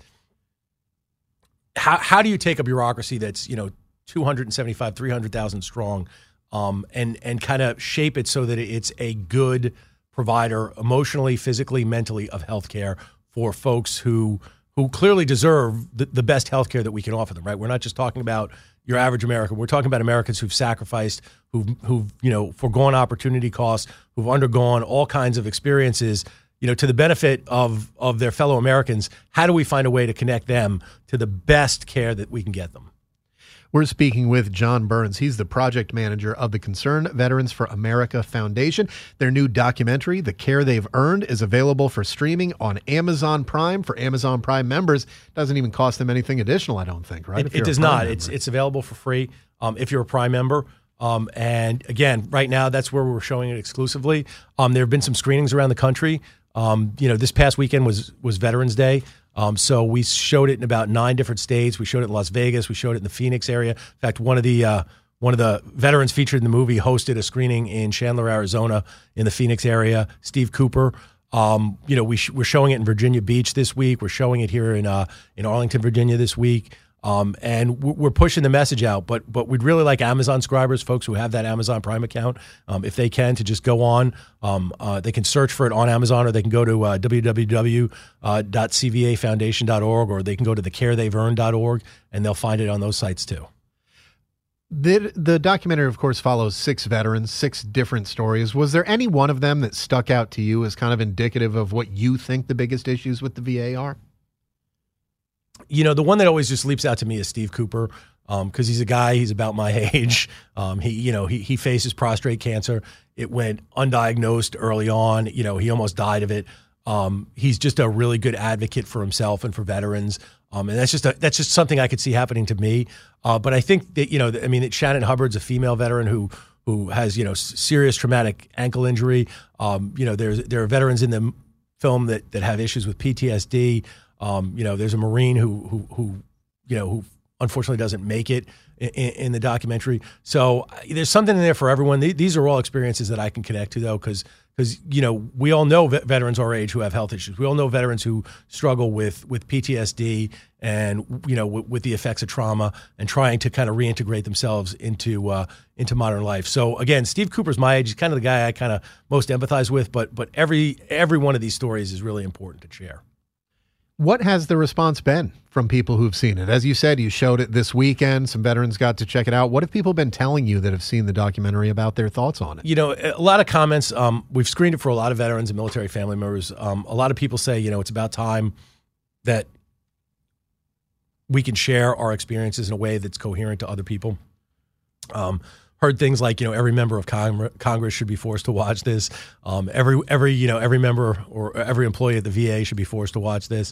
how do you take a bureaucracy that's 275, 300,000 strong, and kind of shape it so that it's a good provider emotionally, physically, mentally of healthcare for folks who clearly deserve the best healthcare that we can offer them, right? We're not just talking about your average American. We're talking about Americans who've sacrificed, who've foregone opportunity costs, who've undergone all kinds of experiences, to the benefit of their fellow Americans. How do we find a way to connect them to the best care that we can get them? We're speaking with John Burns. He's the project manager of the Concerned Veterans for America Foundation. Their new documentary, The Care They've Earned, is available for streaming on Amazon Prime. For Amazon Prime members, doesn't even cost them anything additional, I don't think, right? It does not. It's available for free if you're a Prime member. And again, right now, that's where we're showing it exclusively. There have been some screenings around the country. This past weekend was Veterans Day. So we showed it in about 9 different states. We showed it in Las Vegas. We showed it in the Phoenix area. In fact, one of the veterans featured in the movie hosted a screening in Chandler, Arizona, in the Phoenix area. Steve Cooper. We're showing it in Virginia Beach this week. We're showing it here in Arlington, Virginia this week. And we're pushing the message out, but we'd really like Amazon subscribers, folks who have that Amazon Prime account, if they can, to just go on. They can search for it on Amazon, or they can go to www.cvafoundation.org, or they can go to thecarethaveearned.org, and they'll find it on those sites too. The documentary, of course, follows 6 veterans, 6 different stories. Was there any one of them that stuck out to you as kind of indicative of what you think the biggest issues with the VA are? The one that always just leaps out to me is Steve Cooper, because he's a guy, he's about my age. He faces prostate cancer. It went undiagnosed early on. He almost died of it. He's just a really good advocate for himself and for veterans. And that's just something I could see happening to me. But I think that, Shannon Hubbard's a female veteran who has, serious traumatic ankle injury. There are veterans in the film that have issues with PTSD. There's a Marine who unfortunately doesn't make it in the documentary. So there's something in there for everyone. These are all experiences that I can connect to, though, because we all know veterans our age who have health issues. We all know veterans who struggle with PTSD and with the effects of trauma and trying to kind of reintegrate themselves into modern life. So again, Steve Cooper's my age. He's kind of the guy I kind of most empathize with. But every one of these stories is really important to share. What has the response been from people who've seen it? As you said, you showed it this weekend. Some veterans got to check it out. What have people been telling you that have seen the documentary about their thoughts on it? A lot of comments. We've screened it for a lot of veterans and military family members. A lot of people say, it's about time that we can share our experiences in a way that's coherent to other people. heard things like, every member of Congress should be forced to watch this. Every member or every employee at the VA should be forced to watch this.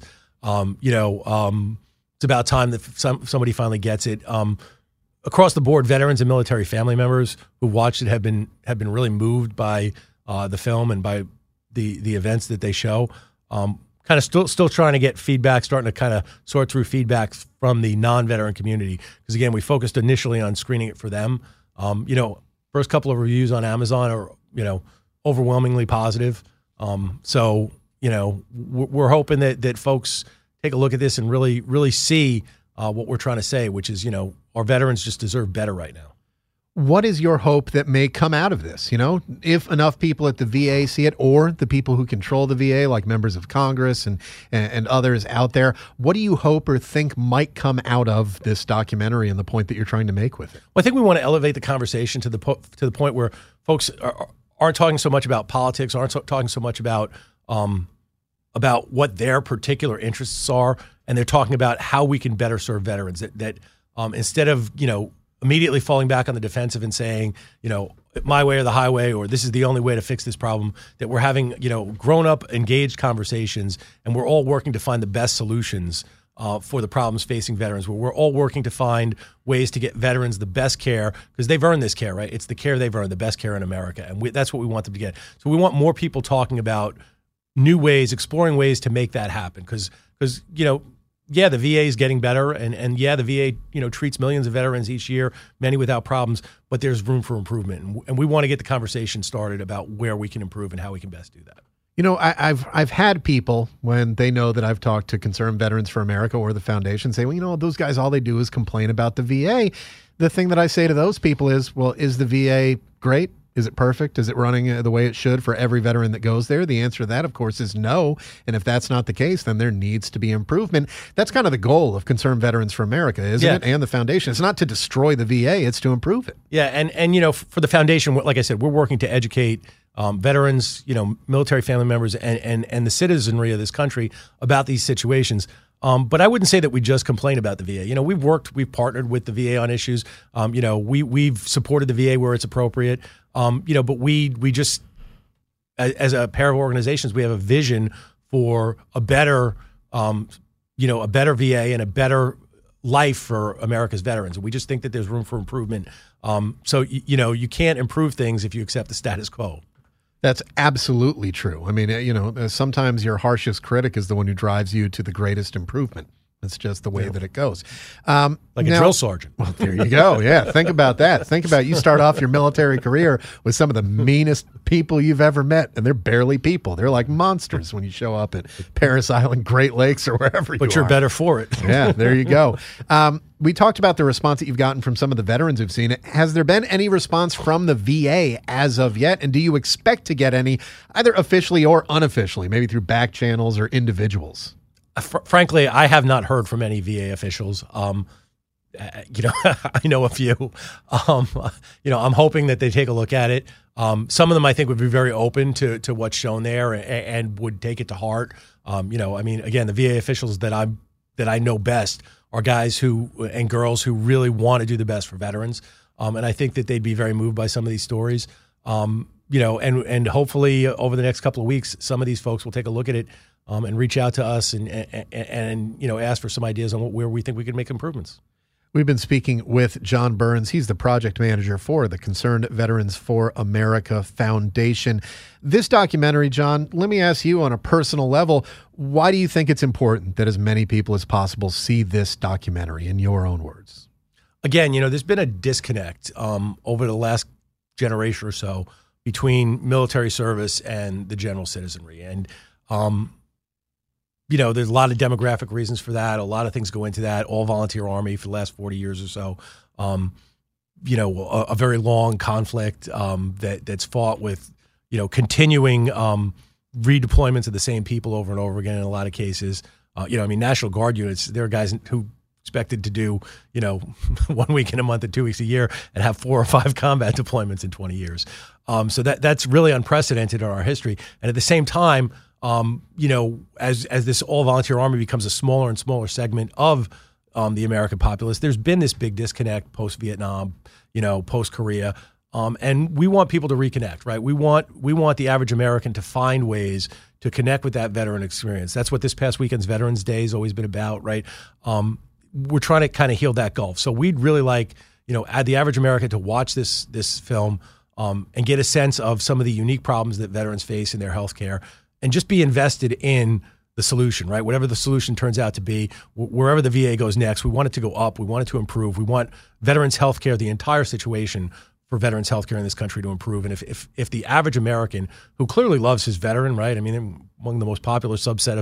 It's about time that somebody finally gets it. Across the board, veterans and military family members who watched it have been really moved by the film and by the events that they show. Kind of still trying to get feedback, starting to kind of sort through feedback from the non-veteran community. Because again, we focused initially on screening it for them. First couple of reviews on Amazon are, overwhelmingly positive. So we're hoping that folks take a look at this and really see what we're trying to say, which is, our veterans just deserve better right now. What is your hope that may come out of this? If enough people at the VA see it, or the people who control the VA, like members of Congress and others out there, what do you hope or think might come out of this documentary and the point that you're trying to make with it? Well, I think we want to elevate the conversation to the point where folks aren't talking so much about politics, aren't talking so much about what their particular interests are, and they're talking about how we can better serve veterans. That instead of immediately falling back on the defensive and saying, my way or the highway, or this is the only way to fix this problem, that we're having, grown-up, engaged conversations, and we're all working to find the best solutions for the problems facing veterans, where we're all working to find ways to get veterans the best care, because they've earned this care, right? It's the care they've earned, the best care in America, and that's what we want them to get. So we want more people talking about new ways, exploring ways to make that happen, because the VA is getting better, and the VA, treats millions of veterans each year, many without problems, but there's room for improvement. And we want to get the conversation started about where we can improve and how we can best do that. I've had people, when they know that I've talked to Concerned Veterans for America or the foundation, say, well, those guys, all they do is complain about the VA. The thing that I say to those people is, well, is the VA great? Is it perfect? Is it running the way it should for every veteran that goes there? The answer to that, of course, is no. And if that's not the case, then there needs to be improvement. That's kind of the goal of Concerned Veterans for America, isn't it? And the foundation. It's not to destroy the VA, it's to improve it. Yeah, and for the foundation, like I said, we're working to educate veterans, military family members, and the citizenry of this country about these situations. But I wouldn't say that we just complain about the VA. We've partnered with the VA on issues. We've supported the VA where it's appropriate. But we just, as a pair of organizations, we have a vision for a better VA and a better life for America's veterans. And we just think that there's room for improvement. So you can't improve things if you accept the status quo. That's absolutely true. I mean, sometimes your harshest critic is the one who drives you to the greatest improvement. It's just the way that it goes. Like a drill sergeant. Well, there you go. Yeah, think about that. Think about you start off your military career with some of the meanest people you've ever met, and they're barely people. They're like monsters when you show up at Parris Island, Great Lakes, or wherever you are. But you're better for it. Yeah, there you go. We talked about the response that you've gotten from some of the veterans who've seen it. Has there been any response from the VA as of yet? And do you expect to get any, either officially or unofficially, maybe through back channels or individuals? Frankly, I have not heard from any VA officials. I know a few. I'm hoping that they take a look at it. Some of them I think would be very open to what's shown there and would take it to heart. Again, the VA officials that I know best are guys and girls who really want to do the best for veterans. And I think that they'd be very moved by some of these stories. And hopefully over the next couple of weeks, some of these folks will take a look at it and reach out to us and ask for some ideas on where we think we can make improvements. We've been speaking with John Burns. He's the project manager for the Concerned Veterans for America Foundation. This documentary, John, let me ask you on a personal level, why do you think it's important that as many people as possible see this documentary, in your own words? Again, there's been a disconnect over the last generation or so between military service and the general citizenry. And there's a lot of demographic reasons for that. A lot of things go into that. All volunteer Army for the last 40 years or so. A very long conflict that's fought with, continuing redeployments of the same people over and over again in a lot of cases. National Guard units, there are guys who expected to do, 1 week in a month and 2 weeks a year and have 4 or 5 combat deployments in 20 years. So that's really unprecedented in our history. And at the same time, as this all volunteer Army becomes a smaller and smaller segment of the American populace. There's been this big disconnect post-Vietnam, post-Korea, and we want people to reconnect, right? We want the average American to find ways to connect with that veteran experience. That's what this past weekend's Veterans Day has always been about, right? We're trying to kind of heal that gulf. So we'd really like, the average American to watch this film and get a sense of some of the unique problems that veterans face in their health care and just be invested in the solution, right? Whatever the solution turns out to be, wherever the VA goes next, we want it to go up. We want it to improve. We want veterans health care, the entire situation for veterans healthcare in this country to improve. And if the average American who clearly loves his veteran, right? I mean, they're among the most popular subset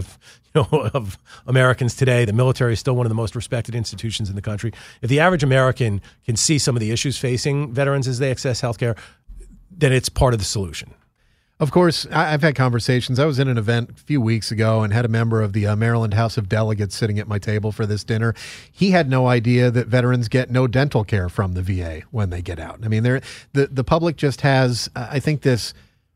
of Americans today. The military is still one of the most respected institutions in the country. If the average American can see some of the issues facing veterans as they access healthcare, then it's part of the solution. Of course, I've had conversations. I was in an event a few weeks ago and had a member of the Maryland House of Delegates sitting at my table for this dinner. He had no idea that veterans get no dental care from the VA when they get out. I mean, the public just has, I think, this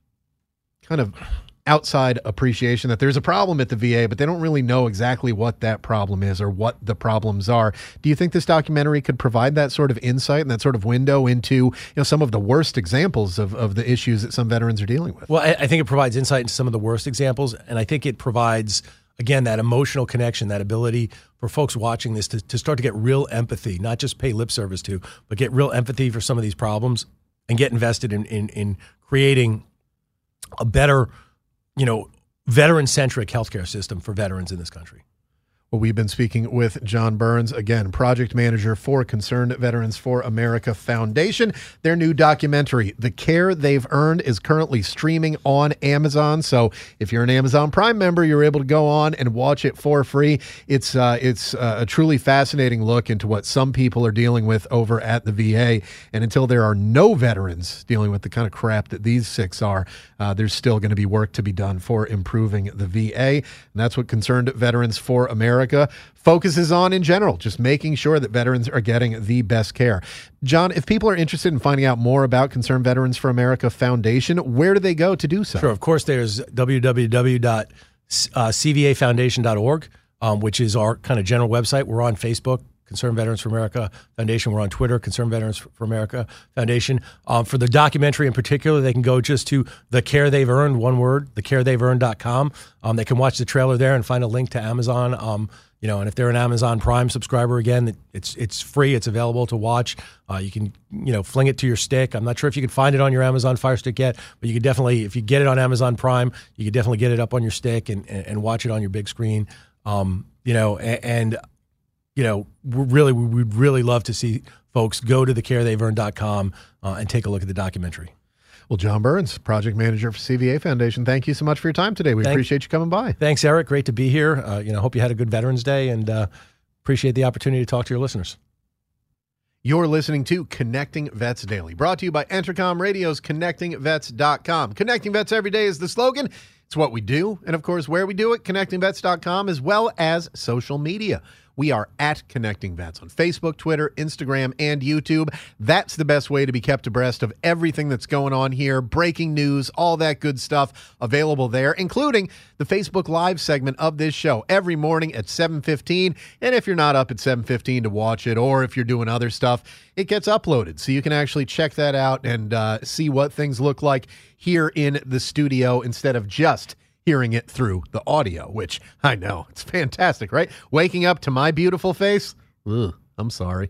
kind of outside appreciation that there's a problem at the VA, but they don't really know exactly what that problem is or what the problems are. Do you think this documentary could provide that sort of insight and that sort of window into some of the worst examples of the issues that some veterans are dealing with? Well, I think it provides insight into some of the worst examples, and I think it provides, again, that emotional connection, that ability for folks watching this to start to get real empathy, not just pay lip service to, but get real empathy for some of these problems and get invested in creating a better veteran-centric healthcare system for veterans in this country. Well, we've been speaking with John Burns, again, project manager for Concerned Veterans for America Foundation. Their new documentary, The Care They've Earned, is currently streaming on Amazon. So if you're an Amazon Prime member, you're able to go on and watch it for free. It's a truly fascinating look into what some people are dealing with over at the VA. And until there are no veterans dealing with the kind of crap that these six are, there's still going to be work to be done for improving the VA. And that's what Concerned Veterans for America focuses on in general, just making sure that veterans are getting the best care. John, if people are interested in finding out more about Concerned Veterans for America Foundation, where do they go to do so? Sure. Of course, there's www.cvafoundation.org, which is our kind of general website. We're on Facebook, Concerned Veterans for America Foundation. We're on Twitter, Concerned Veterans for America Foundation. For the documentary in particular, they can go just to The Care They've Earned, one word, thecarethey'veearned.com. They can watch the trailer there and find a link to Amazon. And if they're an Amazon Prime subscriber, again, it's free. It's available to watch. You can, fling it to your stick. I'm not sure if you can find it on your Amazon Fire Stick yet, but you could definitely, if you get it on Amazon Prime, you could definitely get it up on your stick and watch it on your big screen. We'd really love to see folks go to thecarethey'veearned.com and take a look at the documentary. Well, John Burns, project manager for CVA Foundation, thank you so much for your time today. We appreciate you coming by. Thanks, Eric. Great to be here. Hope you had a good Veterans Day and appreciate the opportunity to talk to your listeners. You're listening to Connecting Vets Daily, brought to you by Entercom Radio's ConnectingVets.com. Connecting Vets every day is the slogan. It's what we do. And, of course, where we do it, ConnectingVets.com, as well as social media. We are at Connecting Vets on Facebook, Twitter, Instagram, and YouTube. That's the best way to be kept abreast of everything that's going on here, breaking news, all that good stuff available there, including the Facebook Live segment of this show every morning at 7:15. And if you're not up at 7:15 to watch it, or if you're doing other stuff, it gets uploaded. So you can actually check that out and see what things look like here in the studio instead of just hearing it through the audio, which I know, it's fantastic, right? Waking up to my beautiful face? Ugh, I'm sorry.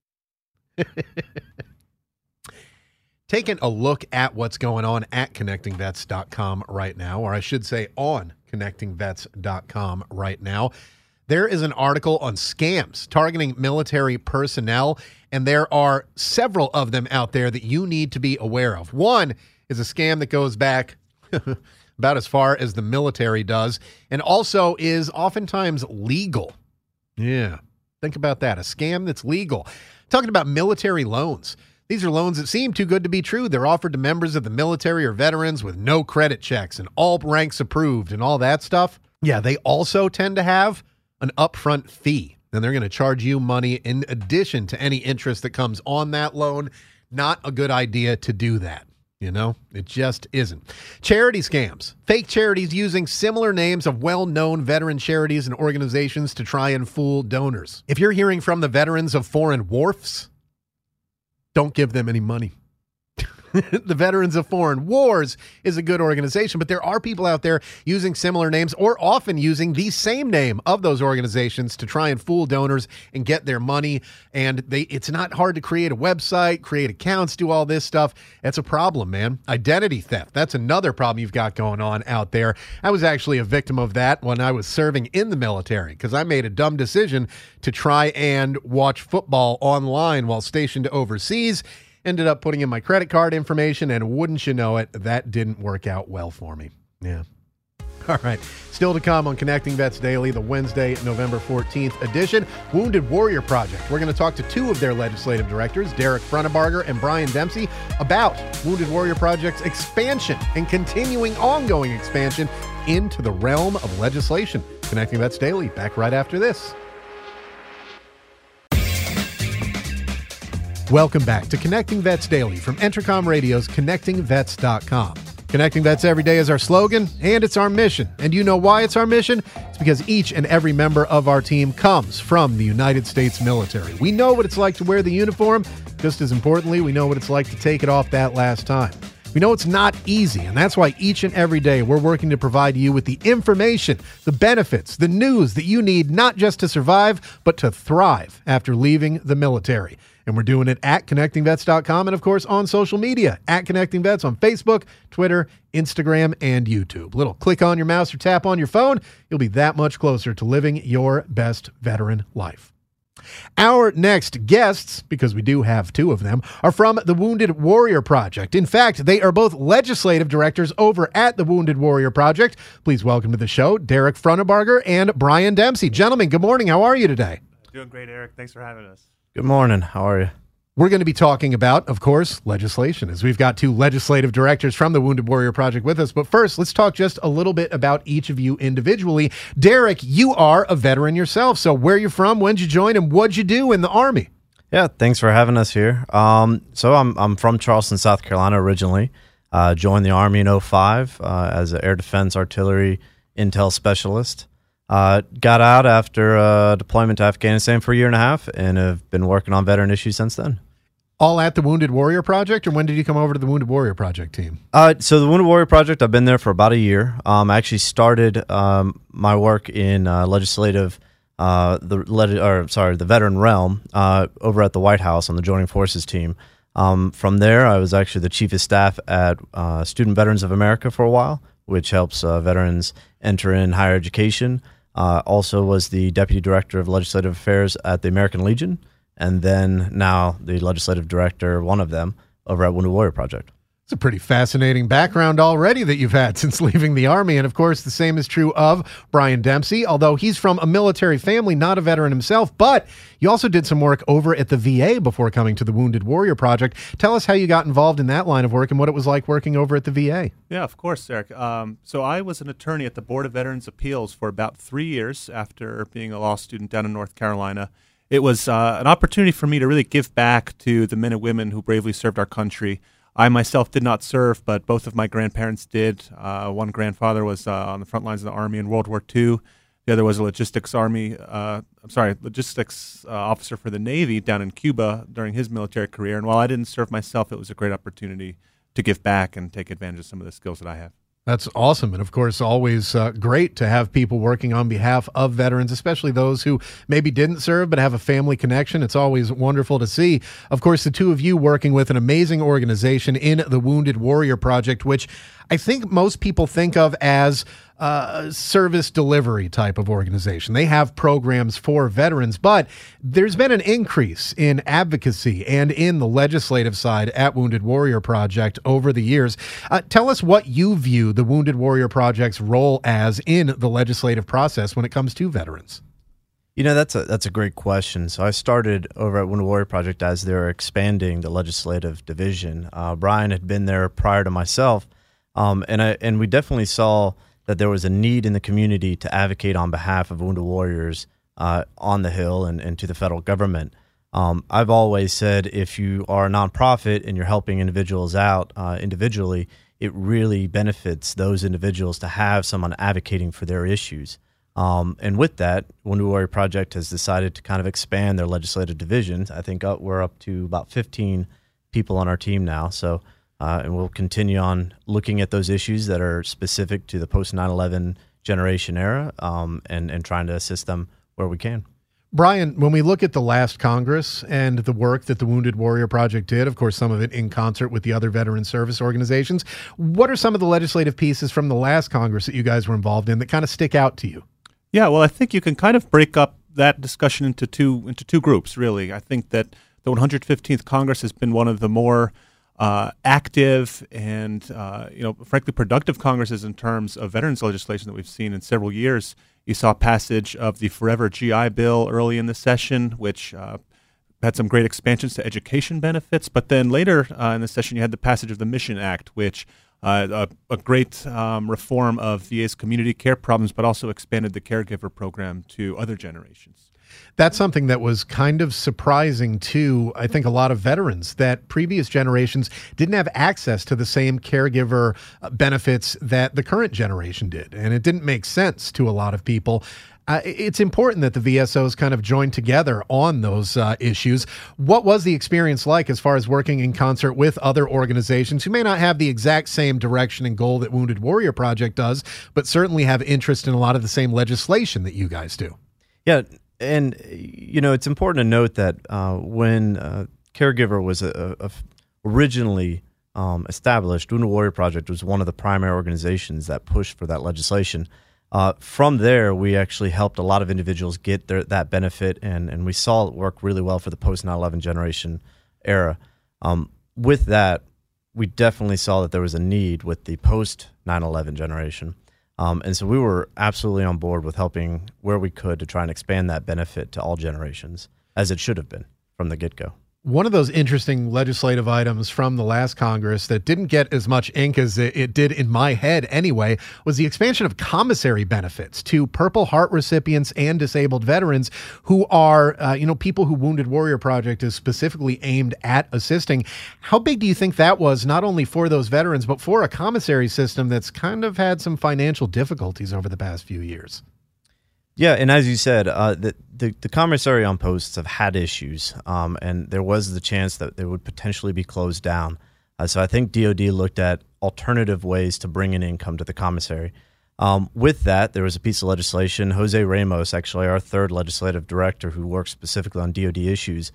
Taking a look at what's going on at ConnectingVets.com right now, or I should say on ConnectingVets.com right now, there is an article on scams targeting military personnel, and there are several of them out there that you need to be aware of. One is a scam that goes back about as far as the military does, and also is oftentimes legal. Yeah, think about that. A scam that's legal. Talking about military loans. These are loans that seem too good to be true. They're offered to members of the military or veterans with no credit checks and all ranks approved and all that stuff. Yeah, they also tend to have an upfront fee. Then they're going to charge you money in addition to any interest that comes on that loan. Not a good idea to do that. You know, it just isn't. Charity scams. Fake charities using similar names of well-known veteran charities and organizations to try and fool donors. If you're hearing from the veterans of Foreign Wharfs, don't give them any money. The Veterans of Foreign Wars is a good organization, but there are people out there using similar names or often using the same name of those organizations to try and fool donors and get their money. And it's not hard to create a website, create accounts, do all this stuff. That's a problem, man. Identity theft. That's another problem you've got going on out there. I was actually a victim of that when I was serving in the military because I made a dumb decision to try and watch football online while stationed overseas. Ended up putting in my credit card information, and wouldn't you know it, that didn't work out well for me. Yeah. All right. Still to come on Connecting Vets Daily, the Wednesday, November 14th edition. Wounded Warrior Project. We're going to talk to two of their legislative directors, Derek Frunnebarger and Brian Dempsey, about Wounded Warrior Project's expansion and continuing ongoing expansion into the realm of legislation. Connecting Vets Daily, back right after this. Welcome back to Connecting Vets Daily from Entercom Radio's ConnectingVets.com. Connecting Vets every day is our slogan, and it's our mission. And you know why it's our mission? It's because each and every member of our team comes from the United States military. We know what it's like to wear the uniform. Just as importantly, we know what it's like to take it off that last time. We know it's not easy, and that's why each and every day we're working to provide you with the information, the benefits, the news that you need not just to survive, but to thrive after leaving the military. And we're doing it at ConnectingVets.com and, of course, on social media at Connecting Vets on Facebook, Twitter, Instagram, and YouTube. Little click on your mouse or tap on your phone. You'll be that much closer to living your best veteran life. Our next guests, because we do have two of them, are from the Wounded Warrior Project. In fact, they are both legislative directors over at the Wounded Warrior Project. Please welcome to the show, Derek Frunnebarger and Brian Dempsey. Gentlemen, good morning. How are you today? Doing great, Eric. Thanks for having us. Good morning. How are you? We're going to be talking about, of course, legislation, as we've got two legislative directors from the Wounded Warrior Project with us. But first, let's talk just a little bit about each of you individually. Derek, you are a veteran yourself. So where are you from? When did you join? And what'd you do in the Army? Yeah, thanks for having us here. So I'm from Charleston, South Carolina originally. Joined the Army in 2005 as an air defense artillery intel specialist. Got out after deployment to Afghanistan for a year and a half and have been working on veteran issues since then. All at the Wounded Warrior Project, or when did you come over to the Wounded Warrior Project team? So the Wounded Warrior Project, I've been there for about a year. I actually started my work in legislative, the veteran realm over at the White House on the Joining Forces team. From there, I was actually the chief of staff at Student Veterans of America for a while, which helps veterans enter in higher education. Also was the deputy director of legislative affairs at the American Legion, and then now the legislative director, one of them, over at Wounded Warrior Project. It's a pretty fascinating background already that you've had since leaving the Army. And of course, the same is true of Brian Dempsey, although he's from a military family, not a veteran himself. But you also did some work over at the VA before coming to the Wounded Warrior Project. Tell us how you got involved in that line of work and what it was like working over at the VA. Yeah, of course, Eric. So I was an attorney at the Board of Veterans' Appeals for about 3 years after being a law student down in North Carolina. It was an opportunity for me to really give back to the men and women who bravely served our country. I myself did not serve, but both of my grandparents did. One grandfather was on the front lines of the Army in World War II. The other was a logistics officer for the Navy down in Cuba during his military career. And while I didn't serve myself, it was a great opportunity to give back and take advantage of some of the skills that I have. That's awesome. And of course, always great to have people working on behalf of veterans, especially those who maybe didn't serve but have a family connection. It's always wonderful to see. Of course, the two of you working with an amazing organization in the Wounded Warrior Project, which I think most people think of as a service delivery type of organization. They have programs for veterans, but there's been an increase in advocacy and in the legislative side at Wounded Warrior Project over the years. Tell us what you view the Wounded Warrior Project's role as in the legislative process when it comes to veterans. You know, that's a great question. So I started over at Wounded Warrior Project as they were expanding the legislative division. Brian had been there prior to myself, and we definitely saw that there was a need in the community to advocate on behalf of wounded warriors on the Hill and to the federal government. I've always said if you are a nonprofit and you're helping individuals out individually, it really benefits those individuals to have someone advocating for their issues. And with that, Wounded Warrior Project has decided to kind of expand their legislative divisions. I think we're up to about 15 people on our team now. So, and we'll continue on looking at those issues that are specific to the post 9/11 generation era, and trying to assist them where we can. Brian, when we look at the last Congress and the work that the Wounded Warrior Project did, of course, some of it in concert with the other veteran service organizations, what are some of the legislative pieces from the last Congress that you guys were involved in that kind of stick out to you? Yeah, well, I think you can kind of break up that discussion into two groups, really. I think that the 115th Congress has been one of the more active and, frankly, productive Congresses in terms of veterans legislation that we've seen in several years. You saw passage of the Forever GI Bill early in the session, which had some great expansions to education benefits. But then later in the session, you had the passage of the Mission Act, which a great reform of VA's community care problems, but also expanded the caregiver program to other generations. That's something that was kind of surprising to, I think, a lot of veterans, that previous generations didn't have access to the same caregiver benefits that the current generation did. And it didn't make sense to a lot of people. It's important that the VSOs kind of join together on those issues. What was the experience like as far as working in concert with other organizations who may not have the exact same direction and goal that Wounded Warrior Project does, but certainly have interest in a lot of the same legislation that you guys do? Yeah. And, it's important to note that when Caregiver was originally established, Wounded Warrior Project was one of the primary organizations that pushed for that legislation. From there, we actually helped a lot of individuals get that benefit, and we saw it work really well for the post 9/11 generation era. With that, we definitely saw that there was a need with the post 9/11 generation. And so we were absolutely on board with helping where we could to try and expand that benefit to all generations, as it should have been from the get-go. One of those interesting legislative items from the last Congress that didn't get as much ink as it did in my head anyway was the expansion of commissary benefits to Purple Heart recipients and disabled veterans who are, people who Wounded Warrior Project is specifically aimed at assisting. How big do you think that was, not only for those veterans, but for a commissary system that's kind of had some financial difficulties over the past few years? Yeah, and as you said, the commissary on posts have had issues, and there was the chance that they would potentially be closed down. So I think DOD looked at alternative ways to bring in income to the commissary. With that, there was a piece of legislation. Jose Ramos, actually our third legislative director who works specifically on DOD issues,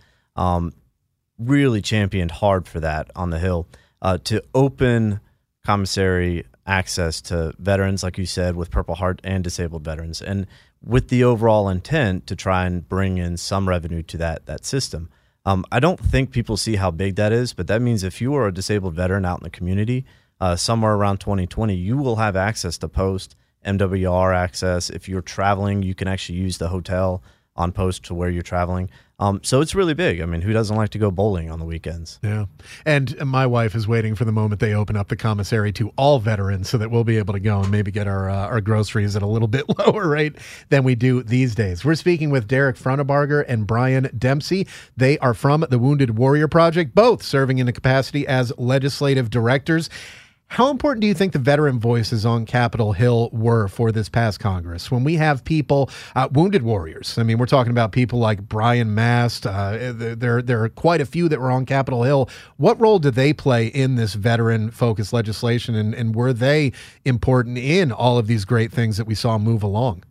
really championed hard for that on the Hill, to open commissary access to veterans, like you said, with Purple Heart and disabled veterans, and with the overall intent to try and bring in some revenue to that system. I don't think people see how big that is, but that means if you are a disabled veteran out in the community, somewhere around 2020, you will have access to post, MWR access. If you're traveling, you can actually use the hotel on post to where you're traveling. So it's really big. I mean, who doesn't like to go bowling on the weekends? Yeah. And my wife is waiting for the moment they open up the commissary to all veterans so that we'll be able to go and maybe get our groceries at a little bit lower rate than we do these days. We're speaking with Derek Fraunebarger and Brian Dempsey. They are from the Wounded Warrior Project, both serving in a capacity as legislative directors. How important do you think the veteran voices on Capitol Hill were for this past Congress? When we have people, wounded warriors, I mean, we're talking about people like Brian Mast. There are quite a few that were on Capitol Hill. What role did they play in this veteran-focused legislation, and were they important in all of these great things that we saw move along?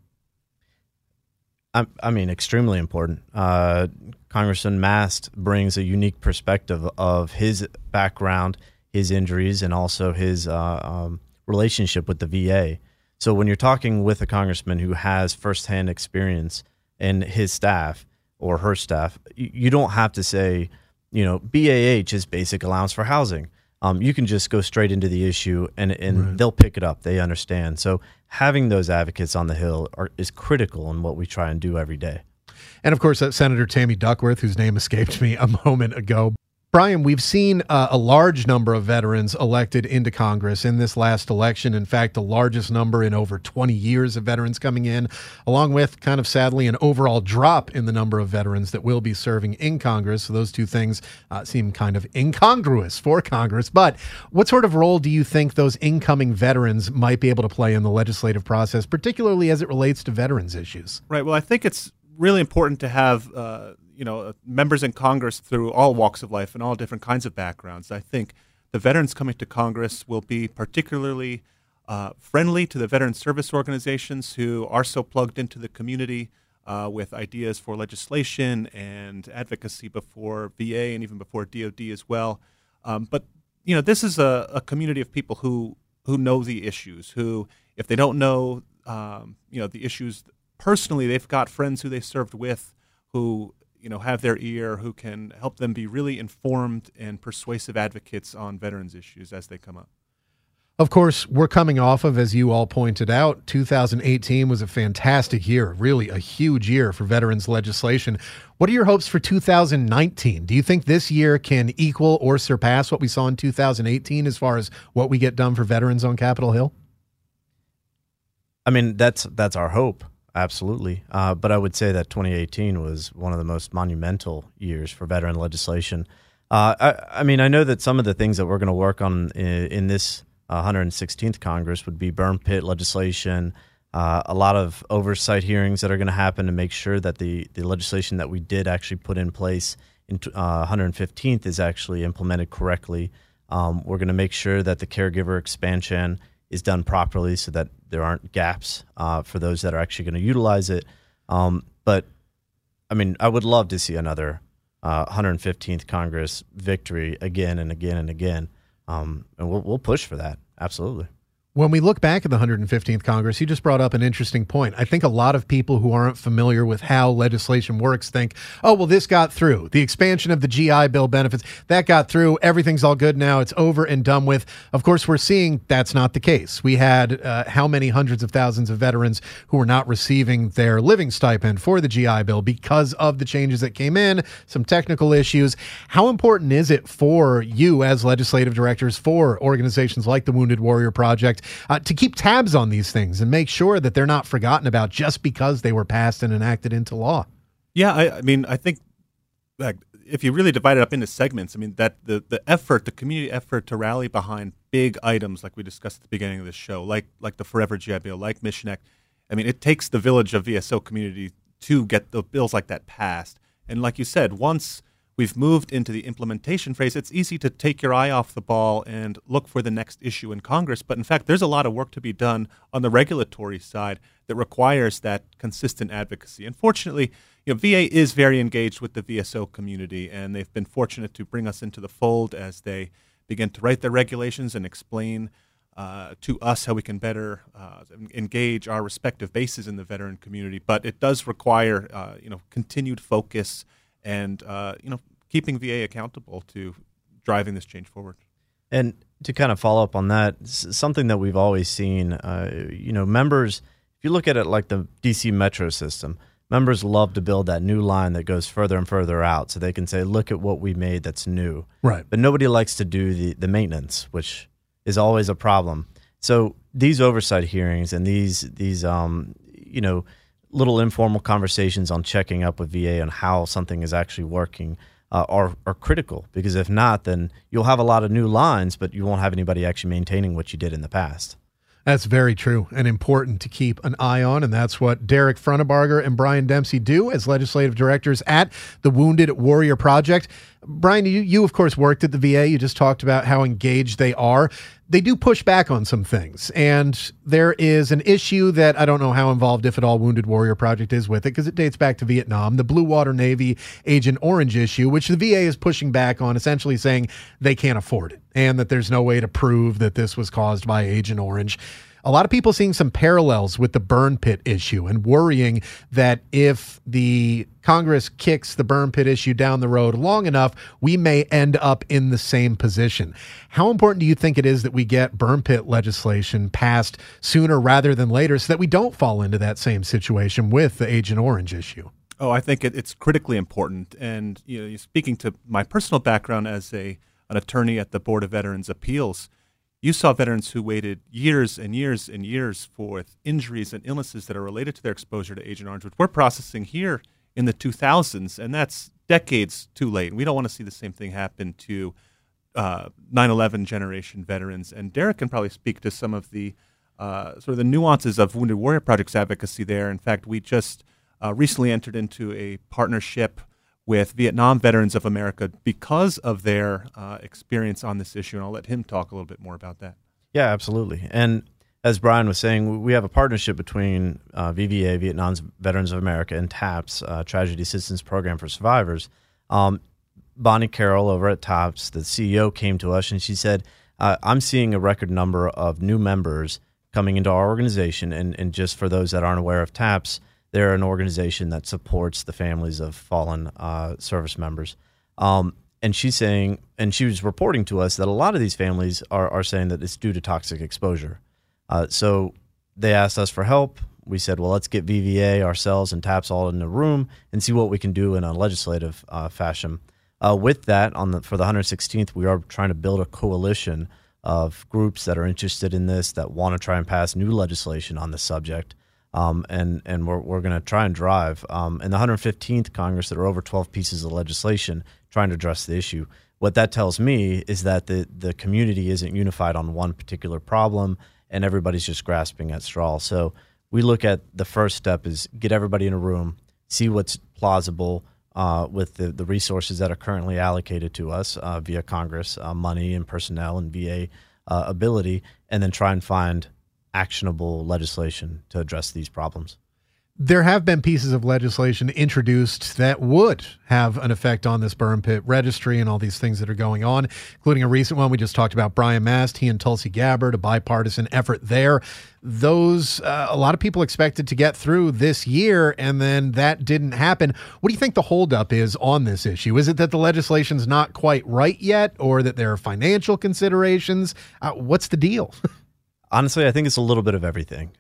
I mean, extremely important. Congressman Mast brings a unique perspective of his background, his injuries, and also his relationship with the VA. So when you're talking with a congressman who has firsthand experience in his staff or her staff, you don't have to say, BAH is basic allowance for housing. You can just go straight into the issue and right. They'll pick it up. They understand. So having those advocates on the Hill is critical in what we try and do every day. And of course, Senator Tammy Duckworth, whose name escaped me a moment ago. Brian, we've seen a large number of veterans elected into Congress in this last election. In fact, the largest number in over 20 years of veterans coming in, along with kind of sadly an overall drop in the number of veterans that will be serving in Congress. So those two things seem kind of incongruous for Congress. But what sort of role do you think those incoming veterans might be able to play in the legislative process, particularly as it relates to veterans issues? Right. Well, I think it's really important to have members in Congress through all walks of life and all different kinds of backgrounds. I think the veterans coming to Congress will be particularly friendly to the veteran service organizations who are so plugged into the community with ideas for legislation and advocacy before VA and even before DOD as well. But this is a community of people who know the issues, who, if they don't know the issues personally, they've got friends who they served with who have their ear, who can help them be really informed and persuasive advocates on veterans issues as they come up. Of course, we're coming off of, as you all pointed out, 2018 was a fantastic year, really a huge year for veterans legislation. What are your hopes for 2019? Do you think this year can equal or surpass what we saw in 2018 as far as what we get done for veterans on Capitol Hill? I mean, that's our hope. Absolutely. But I would say that 2018 was one of the most monumental years for veteran legislation. I know that some of the things that we're going to work on in this 116th Congress would be burn pit legislation, a lot of oversight hearings that are going to happen to make sure that the legislation that we did actually put in place in 115th is actually implemented correctly. We're going to make sure that the caregiver expansion is done properly so that there aren't gaps for those that are actually going to utilize it. But, I would love to see another 115th Congress victory again and again and again. And we'll push for that. Absolutely. When we look back at the 115th Congress, you just brought up an interesting point. I think a lot of people who aren't familiar with how legislation works think, oh, well, this got through. The expansion of the GI Bill benefits, that got through. Everything's all good now. It's over and done with. Of course, we're seeing that's not the case. We had how many hundreds of thousands of veterans who were not receiving their living stipend for the GI Bill because of the changes that came in, some technical issues. How important is it for you as legislative directors, for organizations like the Wounded Warrior Project, to keep tabs on these things and make sure that they're not forgotten about just because they were passed and enacted into law? Yeah, I think if you really divide it up into segments, that the effort, the community effort to rally behind big items like we discussed at the beginning of this show, like the Forever GI Bill, like Mission Act, it takes the village of VSO community to get the bills like that passed. And like you said, once we've moved into the implementation phase, it's easy to take your eye off the ball and look for the next issue in Congress. But in fact, there's a lot of work to be done on the regulatory side that requires that consistent advocacy. And fortunately, VA is very engaged with the VSO community, and they've been fortunate to bring us into the fold as they begin to write their regulations and explain to us how we can better engage our respective bases in the veteran community. But it does require continued focus and keeping VA accountable to driving this change forward. And to kind of follow up on that, something that we've always seen, members, if you look at it like the DC Metro system, members love to build that new line that goes further and further out so they can say, look at what we made that's new. Right. But nobody likes to do the maintenance, which is always a problem. So these oversight hearings and these little informal conversations on checking up with VA on how something is actually working are critical, because if not, then you'll have a lot of new lines, but you won't have anybody actually maintaining what you did in the past. That's very true and important to keep an eye on, and that's what Derek Frunnebarger and Brian Dempsey do as legislative directors at the Wounded Warrior Project. Brian, you of course worked at the VA. You just talked about how engaged they are. They do push back on some things, and there is an issue that I don't know how involved, if at all, Wounded Warrior Project is with it, because it dates back to Vietnam, the Blue Water Navy Agent Orange issue, which the VA is pushing back on, essentially saying they can't afford it and that there's no way to prove that this was caused by Agent Orange. A lot of people seeing some parallels with the burn pit issue and worrying that if the Congress kicks the burn pit issue down the road long enough, we may end up in the same position. How important do you think it is that we get burn pit legislation passed sooner rather than later so that we don't fall into that same situation with the Agent Orange issue? Oh, I think it's critically important. And speaking to my personal background as an attorney at the Board of Veterans Appeals, you saw veterans who waited years and years and years for injuries and illnesses that are related to their exposure to Agent Orange, which we're processing here in the 2000s, and that's decades too late. And we don't want to see the same thing happen to 9/11 generation veterans. And Derek can probably speak to some of the sort of the nuances of Wounded Warrior Project's advocacy there. In fact, we just recently entered into a partnership with Vietnam Veterans of America because of their experience on this issue, and I'll let him talk a little bit more about that. Yeah, absolutely. And as Brian was saying, we have a partnership between VVA, Vietnam Veterans of America, and TAPS, Tragedy Assistance Program for Survivors. Bonnie Carroll over at TAPS, the CEO, came to us and she said, I'm seeing a record number of new members coming into our organization. And just for those that aren't aware of TAPS, they're an organization that supports the families of fallen service members. And she's saying, and she was reporting to us that a lot of these families are saying that it's due to toxic exposure. So they asked us for help. We said, well, let's get VVA, ourselves, and TAPS all in the room and see what we can do in a legislative fashion. With that, for the 116th, we are trying to build a coalition of groups that are interested in this, that want to try and pass new legislation on the subject. And we're going to try and drive. In the 115th Congress, there are over 12 pieces of legislation trying to address the issue. What that tells me is that the community isn't unified on one particular problem, and everybody's just grasping at straws. So we look at the first step is get everybody in a room, see what's plausible with the resources that are currently allocated to us via Congress, money and personnel and VA ability, and then try and find actionable legislation to address these problems. There have been pieces of legislation introduced that would have an effect on this burn pit registry and all these things that are going on, including a recent one we just talked about, Brian Mast, he and Tulsi Gabbard, a bipartisan effort there. Those, a lot of people expected to get through this year, and then that didn't happen. What do you think the holdup is on this issue? Is it that the legislation's not quite right yet, or that there are financial considerations? What's the deal? Honestly, I think it's a little bit of everything.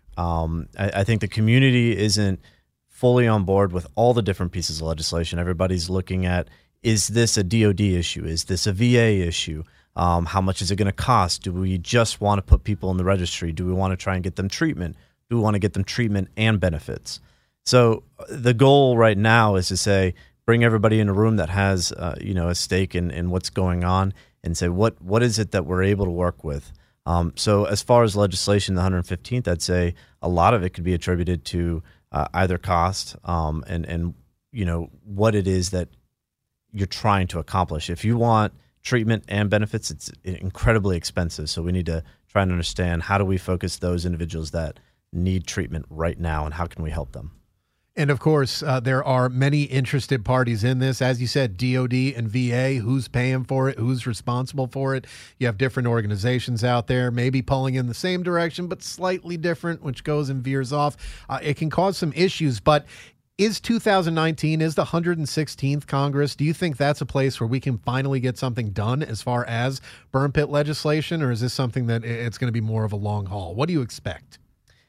I think the community isn't fully on board with all the different pieces of legislation. Everybody's looking at, is this a DOD issue? Is this a VA issue? How much is it going to cost? Do we just want to put people in the registry? Do we want to try and get them treatment? Do we want to get them treatment and benefits? So the goal right now is to say, bring everybody in a room that has a stake in what's going on and say, what is it that we're able to work with? So as far as legislation, the 115th, I'd say a lot of it could be attributed to either cost and what it is that you're trying to accomplish. If you want treatment and benefits, it's incredibly expensive. So we need to try and understand, how do we focus those individuals that need treatment right now, and how can we help them? And of course, there are many interested parties in this. As you said, DOD and VA, who's paying for it, who's responsible for it. You have different organizations out there, maybe pulling in the same direction, but slightly different, which goes and veers off. It can cause some issues, but is 2019, is the 116th Congress, do you think that's a place where we can finally get something done as far as burn pit legislation, or is this something that it's going to be more of a long haul? What do you expect?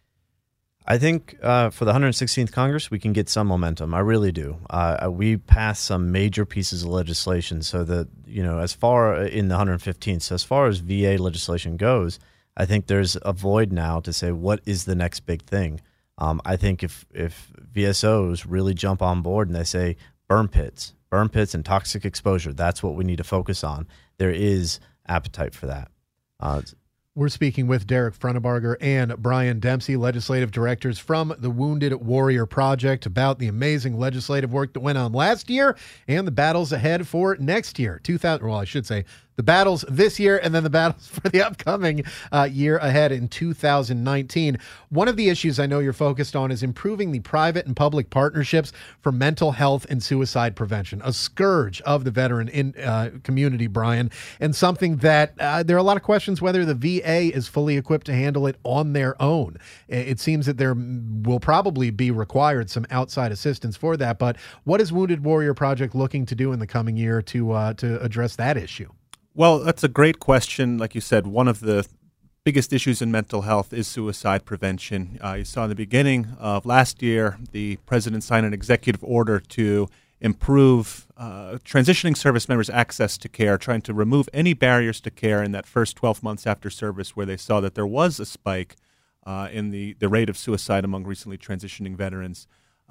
I think for the 116th Congress, we can get some momentum. I really do. We passed some major pieces of legislation, so that, as far in the 115th, so as far as VA legislation goes, I think there's a void now to say, what is the next big thing? I think if VSOs really jump on board and they say burn pits and toxic exposure, that's what we need to focus on. There is appetite for that. We're speaking with Derek Frunnebarger and Brian Dempsey, legislative directors from the Wounded Warrior Project, about the amazing legislative work that went on last year and the battles ahead for next year. The battles this year and then the battles for the upcoming year ahead in 2019. One of the issues I know you're focused on is improving the private and public partnerships for mental health and suicide prevention, a scourge of the veteran community, Brian, and something that there are a lot of questions whether the VA is fully equipped to handle it on their own. It seems that there will probably be required some outside assistance for that, but what is Wounded Warrior Project looking to do in the coming year to address that issue? Well, that's a great question. Like you said, one of the biggest issues in mental health is suicide prevention. You saw in the beginning of last year, the president signed an executive order to improve transitioning service members' access to care, trying to remove any barriers to care in that first 12 months after service, where they saw that there was a spike in the rate of suicide among recently transitioning veterans.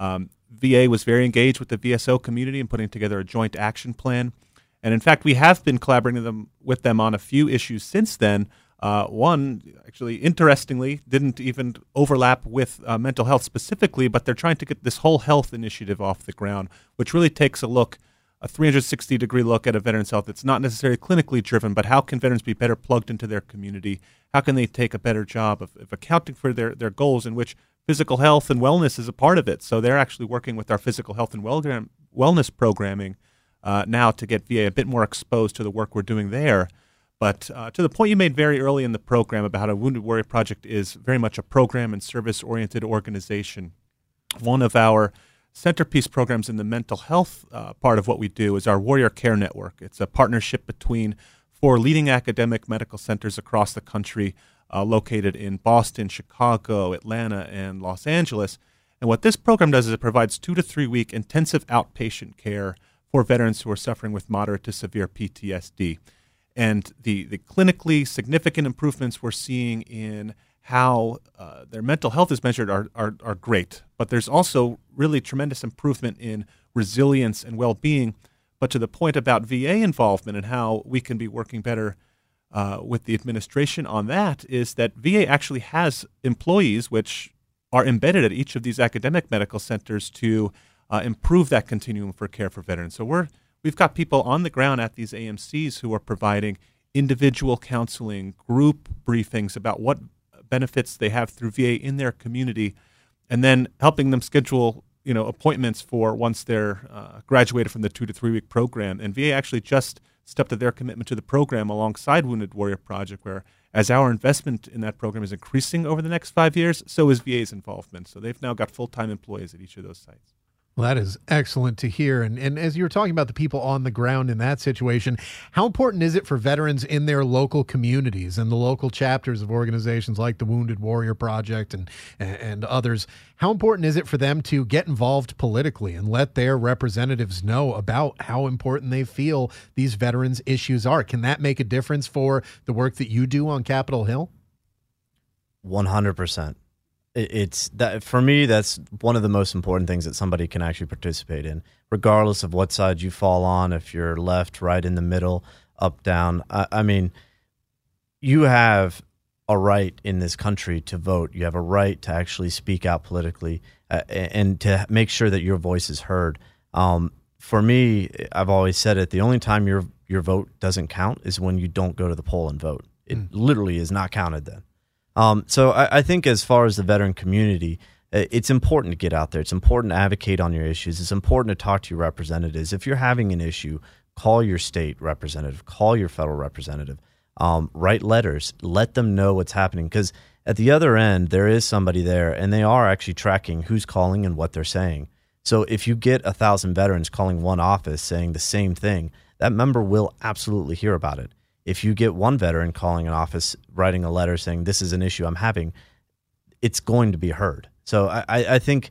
VA was very engaged with the VSO community in putting together a joint action plan. And in fact, we have been collaborating with them on a few issues since then. One, actually, interestingly, didn't even overlap with mental health specifically, but they're trying to get this whole health initiative off the ground, which really takes a 360-degree look at a veteran's health. It's not necessarily clinically driven, but how can veterans be better plugged into their community? How can they take a better job of accounting for their goals, in which physical health and wellness is a part of it? So they're actually working with our physical health and wellness programming now to get VA a bit more exposed to the work we're doing there. But to the point you made very early in the program about how Wounded Warrior Project is very much a program and service-oriented organization, one of our centerpiece programs in the mental health part of what we do is our Warrior Care Network. It's a partnership between 4 leading academic medical centers across the country located in Boston, Chicago, Atlanta, and Los Angeles. And what this program does is it provides 2 to 3 week intensive outpatient care for veterans who are suffering with moderate to severe PTSD. And the clinically significant improvements we're seeing in how their mental health is measured are great. But there's also really tremendous improvement in resilience and well-being. But to the point about VA involvement and how we can be working better with the administration on that, is that VA actually has employees which are embedded at each of these academic medical centers to improve that continuum for care for veterans. So we've got people on the ground at these AMCs who are providing individual counseling, group briefings about what benefits they have through VA in their community, and then helping them schedule appointments for once they're graduated from the 2 to 3 week program. And VA actually just stepped up their commitment to the program alongside Wounded Warrior Project, where as our investment in that program is increasing over the next 5 years, so is VA's involvement. So they've now got full-time employees at each of those sites. Well, that is excellent to hear. And as you were talking about the people on the ground in that situation, how important is it for veterans in their local communities and the local chapters of organizations like the Wounded Warrior Project and others? How important is it for them to get involved politically and let their representatives know about how important they feel these veterans' issues are? Can that make a difference for the work that you do on Capitol Hill? 100%. It's that for me, that's one of the most important things that somebody can actually participate in, regardless of what side you fall on, if you're left, right, in the middle, up, down. I mean, you have a right in this country to vote. You have a right to actually speak out politically and to make sure that your voice is heard. For me, I've always said it, the only time your vote doesn't count is when you don't go to the poll and vote. It literally is not counted then. So I think as far as the veteran community, it's important to get out there. It's important to advocate on your issues. It's important to talk to your representatives. If you're having an issue, call your state representative, call your federal representative, write letters, let them know what's happening. Because at the other end, there is somebody there, and they are actually tracking who's calling and what they're saying. So if you get 1,000 veterans calling one office saying the same thing, that member will absolutely hear about it. If you get one veteran calling an office, writing a letter saying, this is an issue I'm having, it's going to be heard. So I think,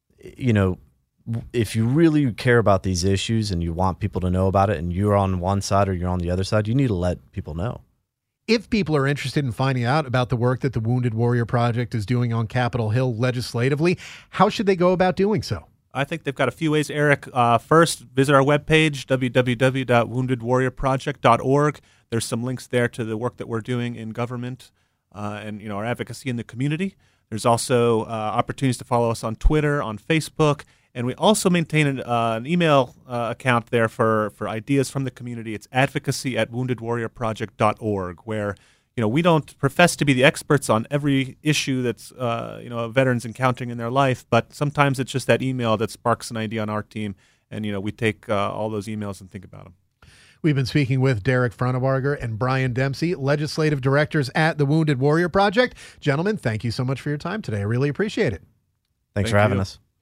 if you really care about these issues and you want people to know about it and you're on one side or you're on the other side, you need to let people know. If people are interested in finding out about the work that the Wounded Warrior Project is doing on Capitol Hill legislatively, how should they go about doing so? I think they've got a few ways, Eric. First, visit our webpage, www.woundedwarriorproject.org. There's some links there to the work that we're doing in government and our advocacy in the community. There's also opportunities to follow us on Twitter, on Facebook, and we also maintain an email account there for ideas from the community. It's advocacy@woundedwarriorproject.org, where we don't profess to be the experts on every issue that's a veteran's encountering in their life, but sometimes it's just that email that sparks an idea on our team, and we take all those emails and think about them. We've been speaking with Derek Frauenbarger and Brian Dempsey, legislative directors at the Wounded Warrior Project. Gentlemen, thank you so much for your time today. I really appreciate it. Thanks for having us.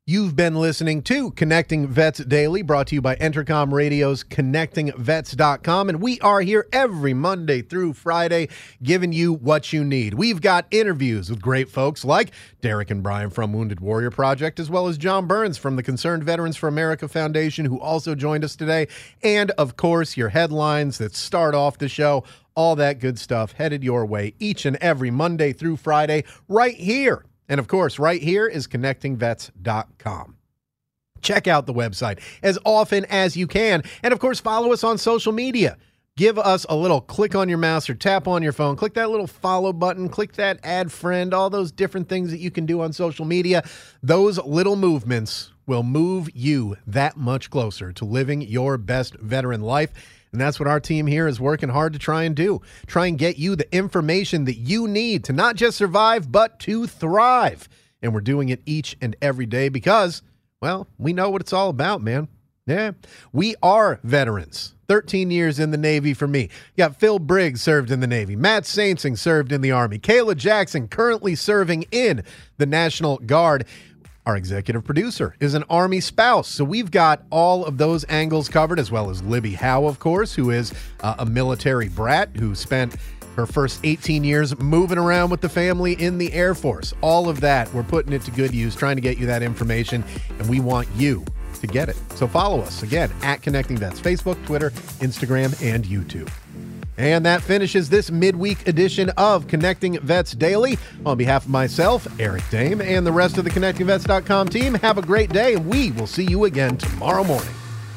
You've been listening to Connecting Vets Daily, brought to you by Entercom Radio's ConnectingVets.com, and we are here every Monday through Friday giving you what you need. We've got interviews with great folks like Derek and Brian from Wounded Warrior Project, as well as John Burns from the Concerned Veterans for America Foundation, who also joined us today, and, of course, your headlines that start off the show. All that good stuff headed your way each and every Monday through Friday right here. And, of course, right here is ConnectingVets.com. Check out the website as often as you can. And, of course, follow us on social media. Give us a little click on your mouse or tap on your phone. Click that little follow button. Click that add friend. All those different things that you can do on social media. Those little movements will move you that much closer to living your best veteran life. And that's what our team here is working hard to try and do. Try and get you the information that you need to not just survive, but to thrive. And we're doing it each and every day because, well, we know what it's all about, man. Yeah, we are veterans. 13 years in the Navy for me. You got Phil Briggs served in the Navy. Matt Saintsing served in the Army. Kayla Jackson currently serving in the National Guard. Our executive producer is an Army spouse, so we've got all of those angles covered, as well as Libby Howe, of course, who is a military brat who spent her first 18 years moving around with the family in the Air Force. All of that, we're putting it to good use, trying to get you that information, and we want you to get it. So follow us, again, at Connecting Vets, Facebook, Twitter, Instagram, and YouTube. And that finishes this midweek edition of Connecting Vets Daily. On behalf of myself, Eric Dame, and the rest of the ConnectingVets.com team, have a great day, and we will see you again tomorrow morning.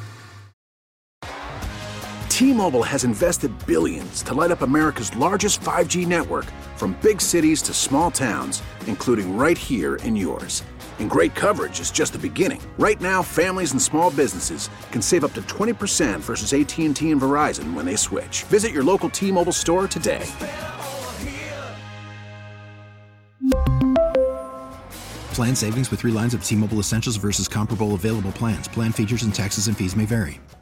T-Mobile has invested billions to light up America's largest 5G network, from big cities to small towns, including right here in yours. And great coverage is just the beginning. Right now, families and small businesses can save up to 20% versus AT&T and Verizon when they switch. Visit your local T-Mobile store today. Plan savings with 3 lines of T-Mobile Essentials versus comparable available plans. Plan features and taxes and fees may vary.